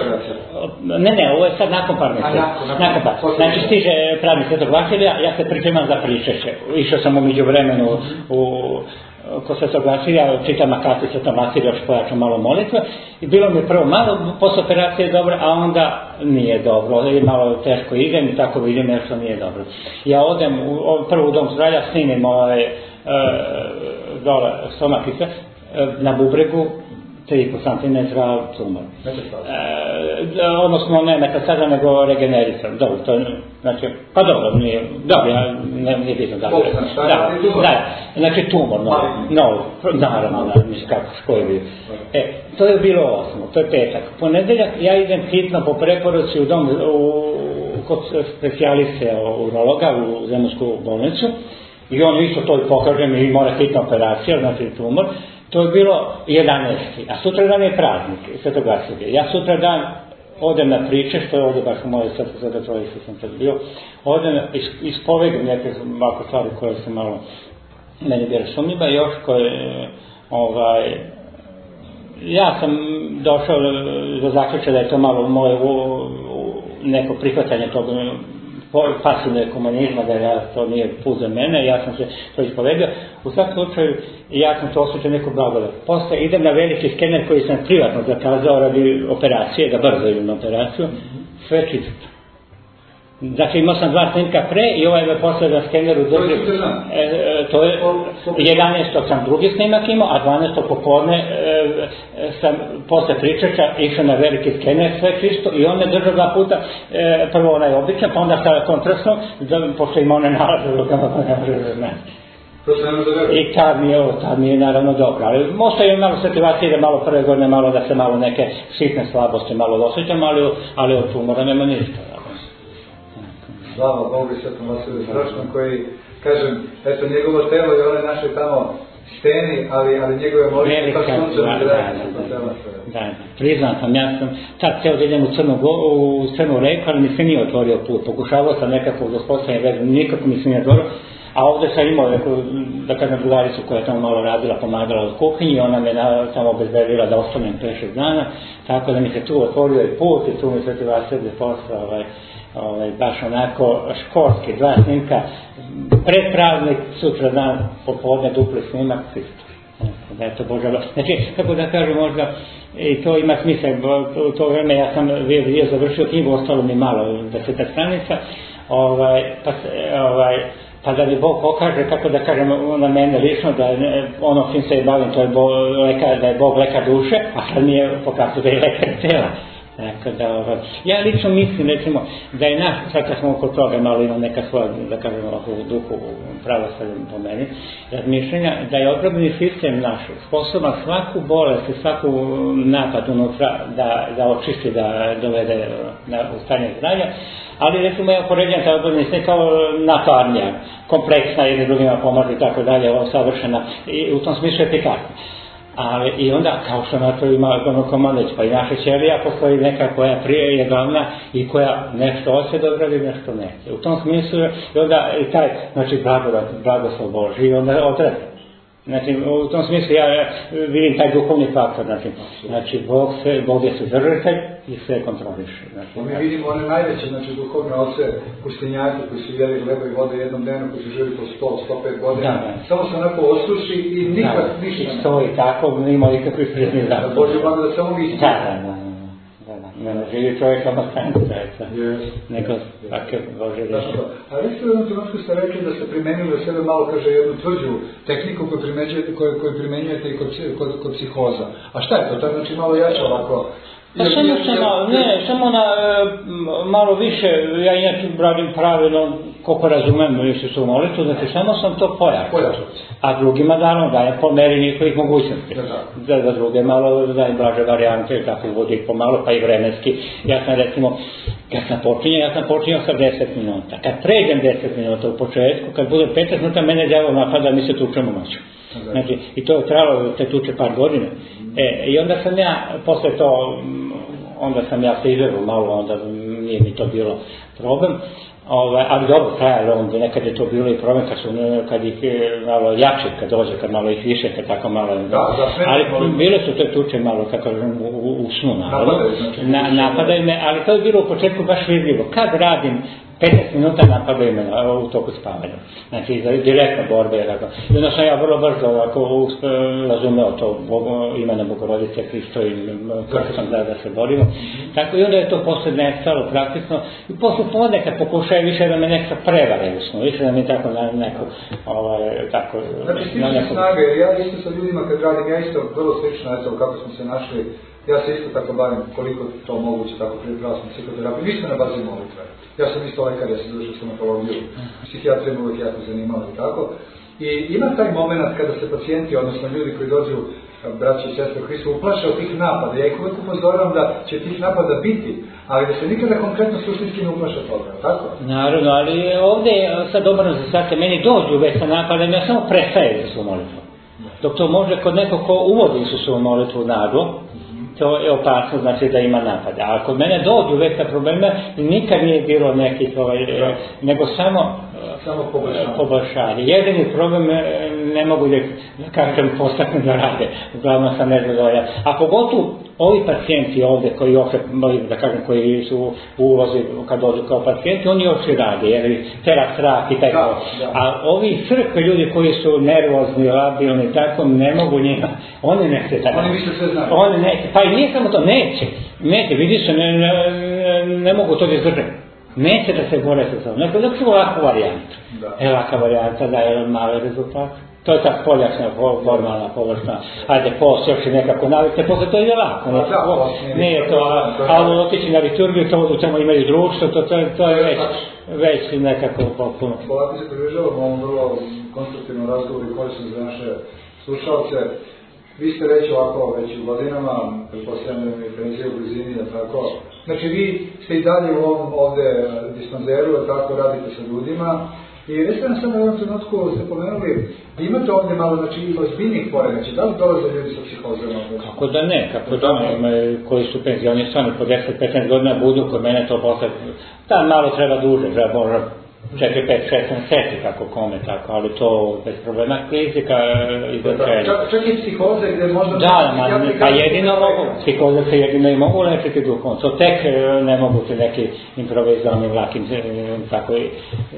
Ne, ne, ovo je sad nakon par mjeseci. Nakon par. Znači stiže praznik Svetog Vasilija, ja se pripremam za pričešće. Išao sam u međuvremenu u kod Svetog Vasilija, čitam na karti Svetog Vasilija, još pojačam malo molitve i bilo mi prvo malo posle operacije dobro, a onda nije dobro, malo teško idem i tako vidim nešto nije dobro. Ja odem u, prvo u dom zdravlja, snimim ovaj e, dole stomakice e, na bubregu tri i po centimetra tumor. E, odnosno ne metastaza nego regenerisan. Dobro, to je, znači, pa dobro, nije, dobro, ja, ne, nije bitno da. Da, da, znači tumor, no, no, naravno, da, mislim kako, što je bio. E, to je bilo osmo, to je petak. Ponedeljak ja idem hitno po preporuci u dom, u, kod specijaliste urologa u Zemunsku bolnicu i on isto to pokaže mi i mora hitna operacija, znači tumor. To je bilo jedanaesti, a sutra dan je praznik, Svetog Vasilija. Ja sutra dan odem na priče, što je ovdje baš u mojoj srcu, sada to isto sam tad bio, odem, ispovedam neke ovako stvari koje su malo meni bile sumnjiva, još koje, ovaj, ja sam došao do zaključa da je to malo moje u, u, neko prihvatanje tog pasivne komunizma, da ja, to nije put za mene, ja sam se to ispovedio. U svakom slučaju, ja sam to osjećao neku blagodat. Posle idem na veliki skener koji sam privatno zakazao radi operacije, da brzo idem na operaciju, sve čisto. Znači imao sam dva snimka pre i ovaj me posle za skeneru drži. E, e, to je jedanaestog sam drugi snimak imao, a dvanaestog popodne e, sam posle pričeča išao na veliki skener, sve čisto i on me držao dva puta, e, prvo onaj običan, pa onda sa kontrastom, pošto ima one nalaze u rukama, pa ne može da zna. I tad mi je ovo, tad mi je naravno dobro, ali možda je malo situacije da malo prve godine, malo da se malo neke sitne slabosti malo osjećam, ali, ali od tumora nema ništa. Slava Bogu i Svetom Vasiliju Ostroškom koji, kažem, eto njegovo telo i one naše tamo steni, ali, ali njegove molitve kao sunčane zračne. Da, da, priznam sam, ja sam tad htio da idem u Crnu, u Crnu reku, ali mi se nije otvorio put. Pokušavao sam nekako da uspostavim vezu, nikako mi se nije otvorio. A ovdje sam imao, da kažem, drugaricu koja je tamo malo radila, pomagala u kuhinji, ona me tamo obezbedila da ostanem pet šest dana, tako da mi se tu otvorio i put i tu mi Sveti Vasilije posla, ovaj, ovaj, baš onako školski, dva snimka, pred praznik, sutra dan, popodne, dupli snimak, isto. Da je to Boža. Znači, kako da kažem, možda i to ima smisla, u to vreme ja sam bio završio knjigu, ostalo mi malo, deseta stranica, ovaj, pa, ovaj, pa da mi Bog pokaže, kako da kažem, na mene lično, da je, ono čim se bavim, to je Bog, lekar, da je Bog lekar duše, a sad mi je pokazao da je lekar tela. Tako da, ovaj, ja lično mislim, recimo, da je naš, sad kad smo oko toga malo imam neka svoja, da kažem, u duhu pravoslavljem po meni, razmišljenja, da je odbrambeni sistem naš sposoban svaku bolest i svaku napad unutra da, da očisti, da dovede na, u stanje zdravlja, ali recimo ja poređam ta odbrambeni sistem kao NATO armija, kompleksna, jedni drugima pomaže i tako dalje, ovo savršena i u tom smislu efikasna. Ali i onda, kao što na to ima glavnokomandeć, pa i naša ćelija postoji neka koja prije je glavna i koja nešto hoće da odradi, nešto neće. U tom smislu i onda i taj, znači blagodat, blagoslov Božji i onda odradi. Znači, u tom smislu ja vidim taj duhovni faktor, znači, znači Bog, sve, Bog je sudržitelj i sve kontroliše. Znači, mi znači, vidimo one najveće, znači duhovne oce, pustinjake koji su jeli hleba i vode jednom dnevno, koji su živjeli po sto do sto pet godina, da, da. Samo se onako osuši i nikad da, ništa. I stoji tako, nema nikakvih prijetnih zakona. Da Bože blago da samo misli. Da, da, da. Ne, ne živi čovjek samo stanku zajedno, neko takve Bože reći. A vi ste u jednom trenutku ste rekli da ste primenili u sebe malo, kaže, jednu tvrđu tehniku koju primenjujete, koju, koju primenjujete i kod, kod, kod psihoza. A šta je to? To je znači malo jače ovako? Pa samo samo, ne, samo na malo više, ja inače radim pravilno, koliko razumem Isusovu molitvu, znači samo sam to pojačao. A drugima naravno dajem po meri njihovih mogućnosti. Da, za druge malo dajem blaže varijante, tako uvodi ih pomalo, pa i vremenski. Ja sam recimo, kad sam počinjao, ja sam počinjao sa deset minuta. Kad pređem deset minuta u početku, kad bude petnaest minuta, mene đavo napada, mi se tučemo noću. Znači, i to je trajalo te tuče par godina. E, i onda sam ja, posle to, onda sam ja se izveru malo, onda nije mi to bilo problem. Ove, ali dobro, trajalo onda, nekad je to bilo i problem kad, su, kad ih malo jače, kad dođe, kad malo ih više, kad tako malo... Da, da, ali bile su te tuče malo, kako u, u, u snu, naravno. Na, napadaju me, ali to je bilo u početku baš vidljivo. Kad radim petnaest minuta napadaju me u toku spavanja. Znači, direktna borba je tako. I onda sam ja vrlo brzo ovako razumeo to imena Bogorodice, Hristo i kako sam da, da se borimo. Tako i onda je to posle nestalo praktično. I posle ponekad pokušaju više da me neka prevare u snu, više da mi tako na neko... Ovaj, tako, znači, stiče neko... snage, ja isto sa ljudima kad radim, ja isto vrlo slično, eto, kako smo se našli, ja se isto tako bavim koliko to moguće, tako prekrasno psihoterapiju, ništa na bazi molitve. Ja sam isto lekar, ja sam došao stomatologiju, psihijatrija me uvijek jako zanimala i tako. I ima taj moment kada se pacijenti, odnosno ljudi koji dođu, braći i sestre u Hristu, uplaše od tih napada. Ja ih uvijek upozoravam da će tih napada biti, ali da se nikada konkretno suštinski ne uplaše toga, tako? Naravno, ali ovdje sad dobro za svake, meni dođu već sa napadom, ja samo prestaje za svu molitvu. Dok to može kod nekog ko uvodi su svu molitvu naglo, to je opasno, znači da ima napada. A kod mene dođu već sa problema, nikad nije bilo nekih, ovaj, nego samo, samo poboljšanje. Jedini problem ne mogu da, da kažem postakne da rade, uglavnom sam nezadovoljan. A pogotovo ovi pacijenti ovdje koji opet, da kažem, koji su u ulozi kad dođu kao pacijenti, oni još i rade, jer tera strah i tako. Da, da. A ovi crkve ljudi koji su nervozni, labilni, tako, ne mogu njima, oni neće tako. Oni više sve znaju. Oni neće, pa i nije samo to, neće. Neće, vidiš se, ne, ne, ne mogu to da izdržati. Neće da se bore sa sobom. Neko da su ovakvu varijantu. E, ovakva varijanta daje mali rezultat. To je ta spoljačna, formalna, površna. Ajde, post, još i nekako navite, posle to je lako. Ne, to, nije to, ali otići na liturgiju, to u čemu imaju društvo, to, to, to je već, već nekako popuno. Polako se približavamo ovom vrlo konstruktivnom razgovoru i korisno za naše slušalce. Vi ste već ovako, već u godinama, pretpostavljam je penzija u blizini, tako. Znači vi ste i dalje u ovom ovde dispanzeru, tako radite sa ljudima. I recite nam sad na ovom trenutku ste pomenuli, imate ovdje malo, znači, ozbiljnih poremećaja, da li dolaze ljudi sa psihozama? Kako da ne, kako da ne, koji su penzionisani po deset do petnaest godina budu, kod mene to posle, da malo treba duže, treba možda četiri, pet, šest meseci, kako kome, tako, ali to bez problema, fizika izlečenja. Čak, čak i psihoze gdje možda... Da, ma, pa jedino mogu, psihoze se jedino i mogu lečiti duhom, to tek ne mogu se neki improvizovanim, lakim, tako i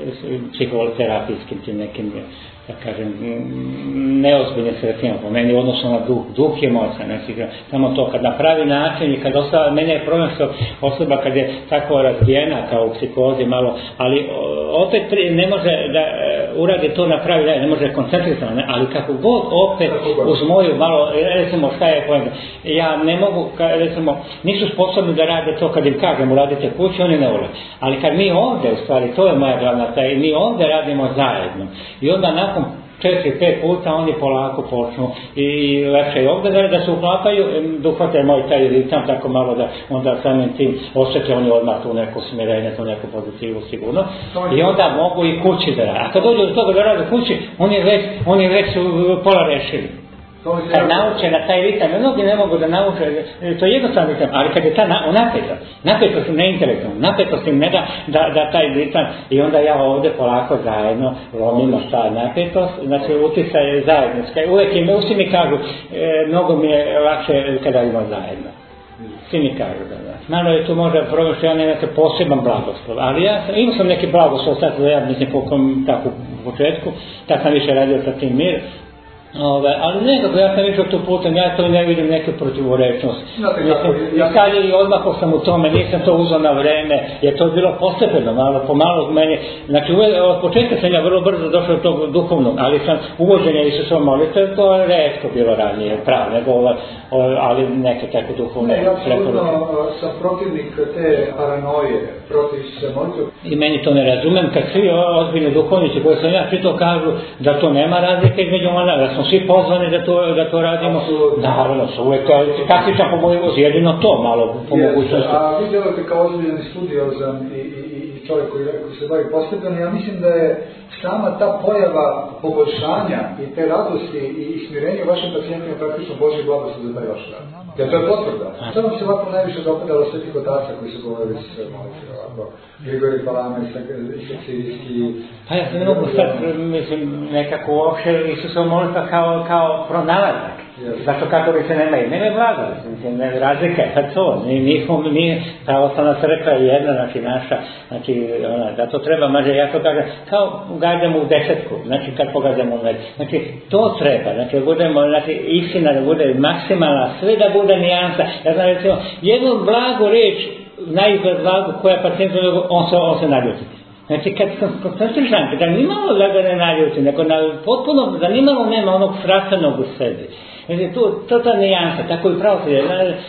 psihoterapijskim tim nekim, da kažem, neozbiljne sredine po meni, odnosno na duh. Duh je moćan, znači, samo to kad na pravi način i kad ostava, mene je problem što osoba kad je tako razbijena kao u psihozi malo, ali opet ne može da uradi to na pravi način, ne može koncentrirati, ali kako god opet uz moju malo, recimo šta je pojena, ja ne mogu, recimo, nisu sposobni da rade to kad im kažem uradite kući, oni ne urade. Ali kad mi ovdje, u stvari, to je moja glavna taj, mi ovdje radimo zajedno i onda nakon četiri, pet puta oni polako počnu i lepše je ovdje da se uklapaju, da uhvate moj taj ritam tako malo da onda samim tim osjete oni odmah tu neko smirenje, tu neku pozitivu sigurno i onda mogu i kući da rade. A kad dođu do toga da rade kući, oni već, oni već su pola rešili. Kad nauče na taj ritam, mnogi ne mogu da nauče, to je jednostavno ritam, ali kad je ta napetost, napetost im ne interesuje, napetost im ne da, da, da taj ritam, i onda ja ovdje polako zajedno lomimo ta napetost, znači utisaj je zajednička, uvijek im, svi mi kažu, e, mnogo mi je lakše kada imamo zajedno. Svi mi kažu da da. Malo je tu možda problem što ja nemate poseban blagoslov, ali ja sam, imao sam neki blagoslov, sad da ja mislim koliko tako u početku, tad sam više radio sa tim mir, Ove, ali nekako ja sam išao tu putem, ja to ne vidim neke protivorečnosti. I sad i odmahao sam u tome, nisam to uzao na vreme, jer to je bilo postepeno, malo pomalo meni. Znači od početka sam ja vrlo brzo došao do tog duhovnog, ali sam uvođenje Isusove molitve, to je retko bilo ranije, pravo, nego ovo, ali neke tako duhovne preporuke. Ne, ja apsolutno sam protivnik te paranoje, protiv se molitve. I meni to ne razumem, kad svi ozbiljni duhovnici koji sam ja čito kažu da to nema razlike između ona, da smo svi pozvani da to, da to radimo. Naravno, su uvijek taktičan po mojoj vozi, jedino to malo po mogućnosti. A vi djelujete kao ozbiljeni studiozan i, i, i čovjek koji, koji se bavi postepeno, ja mislim da je sama ta pojava poboljšanja i te radosti i smirenja vašim pacijentima praktično Božji blagoslov za taj vaš rad. Jer to je potvrda. Što vam se ovako najviše dopadalo svetih otaca koji su govorili sve molitve ovako? Grigorij Palama i Sakcijski. Pa ja se ne mogu sad, mislim, nekako uopšte Isusova molitva kao, kao pronalazak. Yes. Zašto katolici nemaju? Nema blagost, mislim, razlika je sad to. Mi, mi smo, mi, pravoslavna crkva je jedna, znači naša, znači, ona, da to treba, maže, ja to kažem, kao gađamo u desetku, znači kad pogađamo u med. Znači, to treba, znači, da budemo, znači, istina da bude maksimalna, sve da bude nijansa. Ja znam, recimo, jednu blagu reč, najizgled blagu koja pacijentu, on se, on se naljuti. Znači, kad sam koncentrišan, da nimalo da ga ne naljuti, nego na potpuno, da nimalo nema onog strastvenog u sebi. Znači, tu, to ta nijansa, tako i pravoslavlje,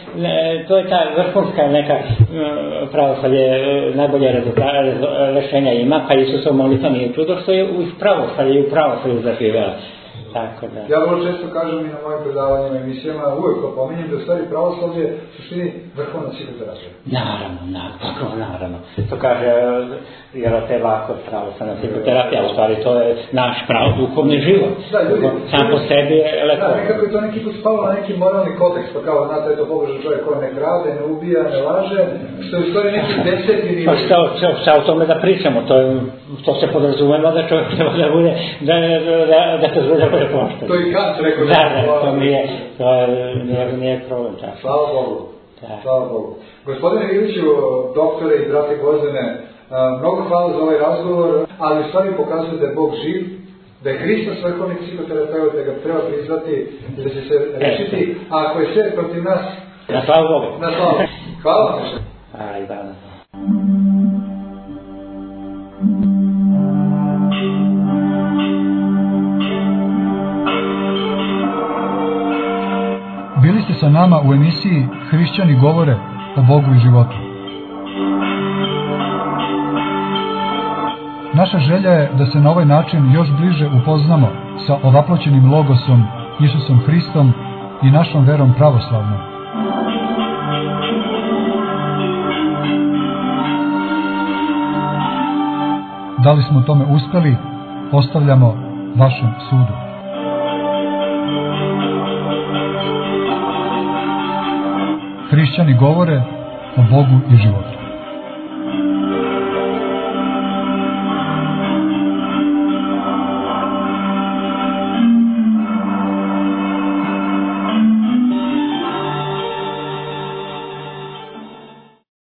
to je ta vrhunska neka pravoslavlje, najbolje rešenja ima, pa Isusov molitva nije čudo, što je u pravoslavlje i u pravoslavlje zaživjela. Tako da. Ja vrlo često kažem i na mojim predavanjima i emisijama, uvijek to pominjem, da u stvari pravoslavlje suštini vrhovna psihoterapija. Naravno, naravno, naravno. To kaže, jer te lako pravoslavna psihoterapija, u stvari to je naš prav duhovni život. Da, ljudi. Sam po sebi je lepo. Da, nekako je to neki put spalo na neki moralni kodeks, pa kao, znate, je to pobožan čovjek koji ne krade, ne ubija, ne laže, što je u stvari neki deseti nivo. Pa šta, šta o tome da pričamo, to, je, to se podrazumeva da čovjek treba da bude, da, da, da se zvude bude pošten. To i Kant rekao. Da, da, to nije, to je, nije, nije problem. Tako. Slava Bogu. Da. Slava Bogu. Gospodine Iliću, doktore i brate Gvozdene, mnogo hvala za ovaj razgovor, ali u stvari pokazuje da je Bog živ, da je Hristos vrhovni psihoterapeut, da ga treba priznati, da će se rešiti, a ako je sve protiv nas... Na slavu Bogu. Na slavu. Hvala vam še. A, i da, Bili ste sa nama u emisiji Hrišćani govore o Bogu i životu. Naša želja je da se na ovaj način još bliže upoznamo sa ovaploćenim logosom Isusom Hristom i našom verom pravoslavnom. Da li smo tome uspeli, ostavljamo vašem sudu. Hrišćani govore o Bogu i životu.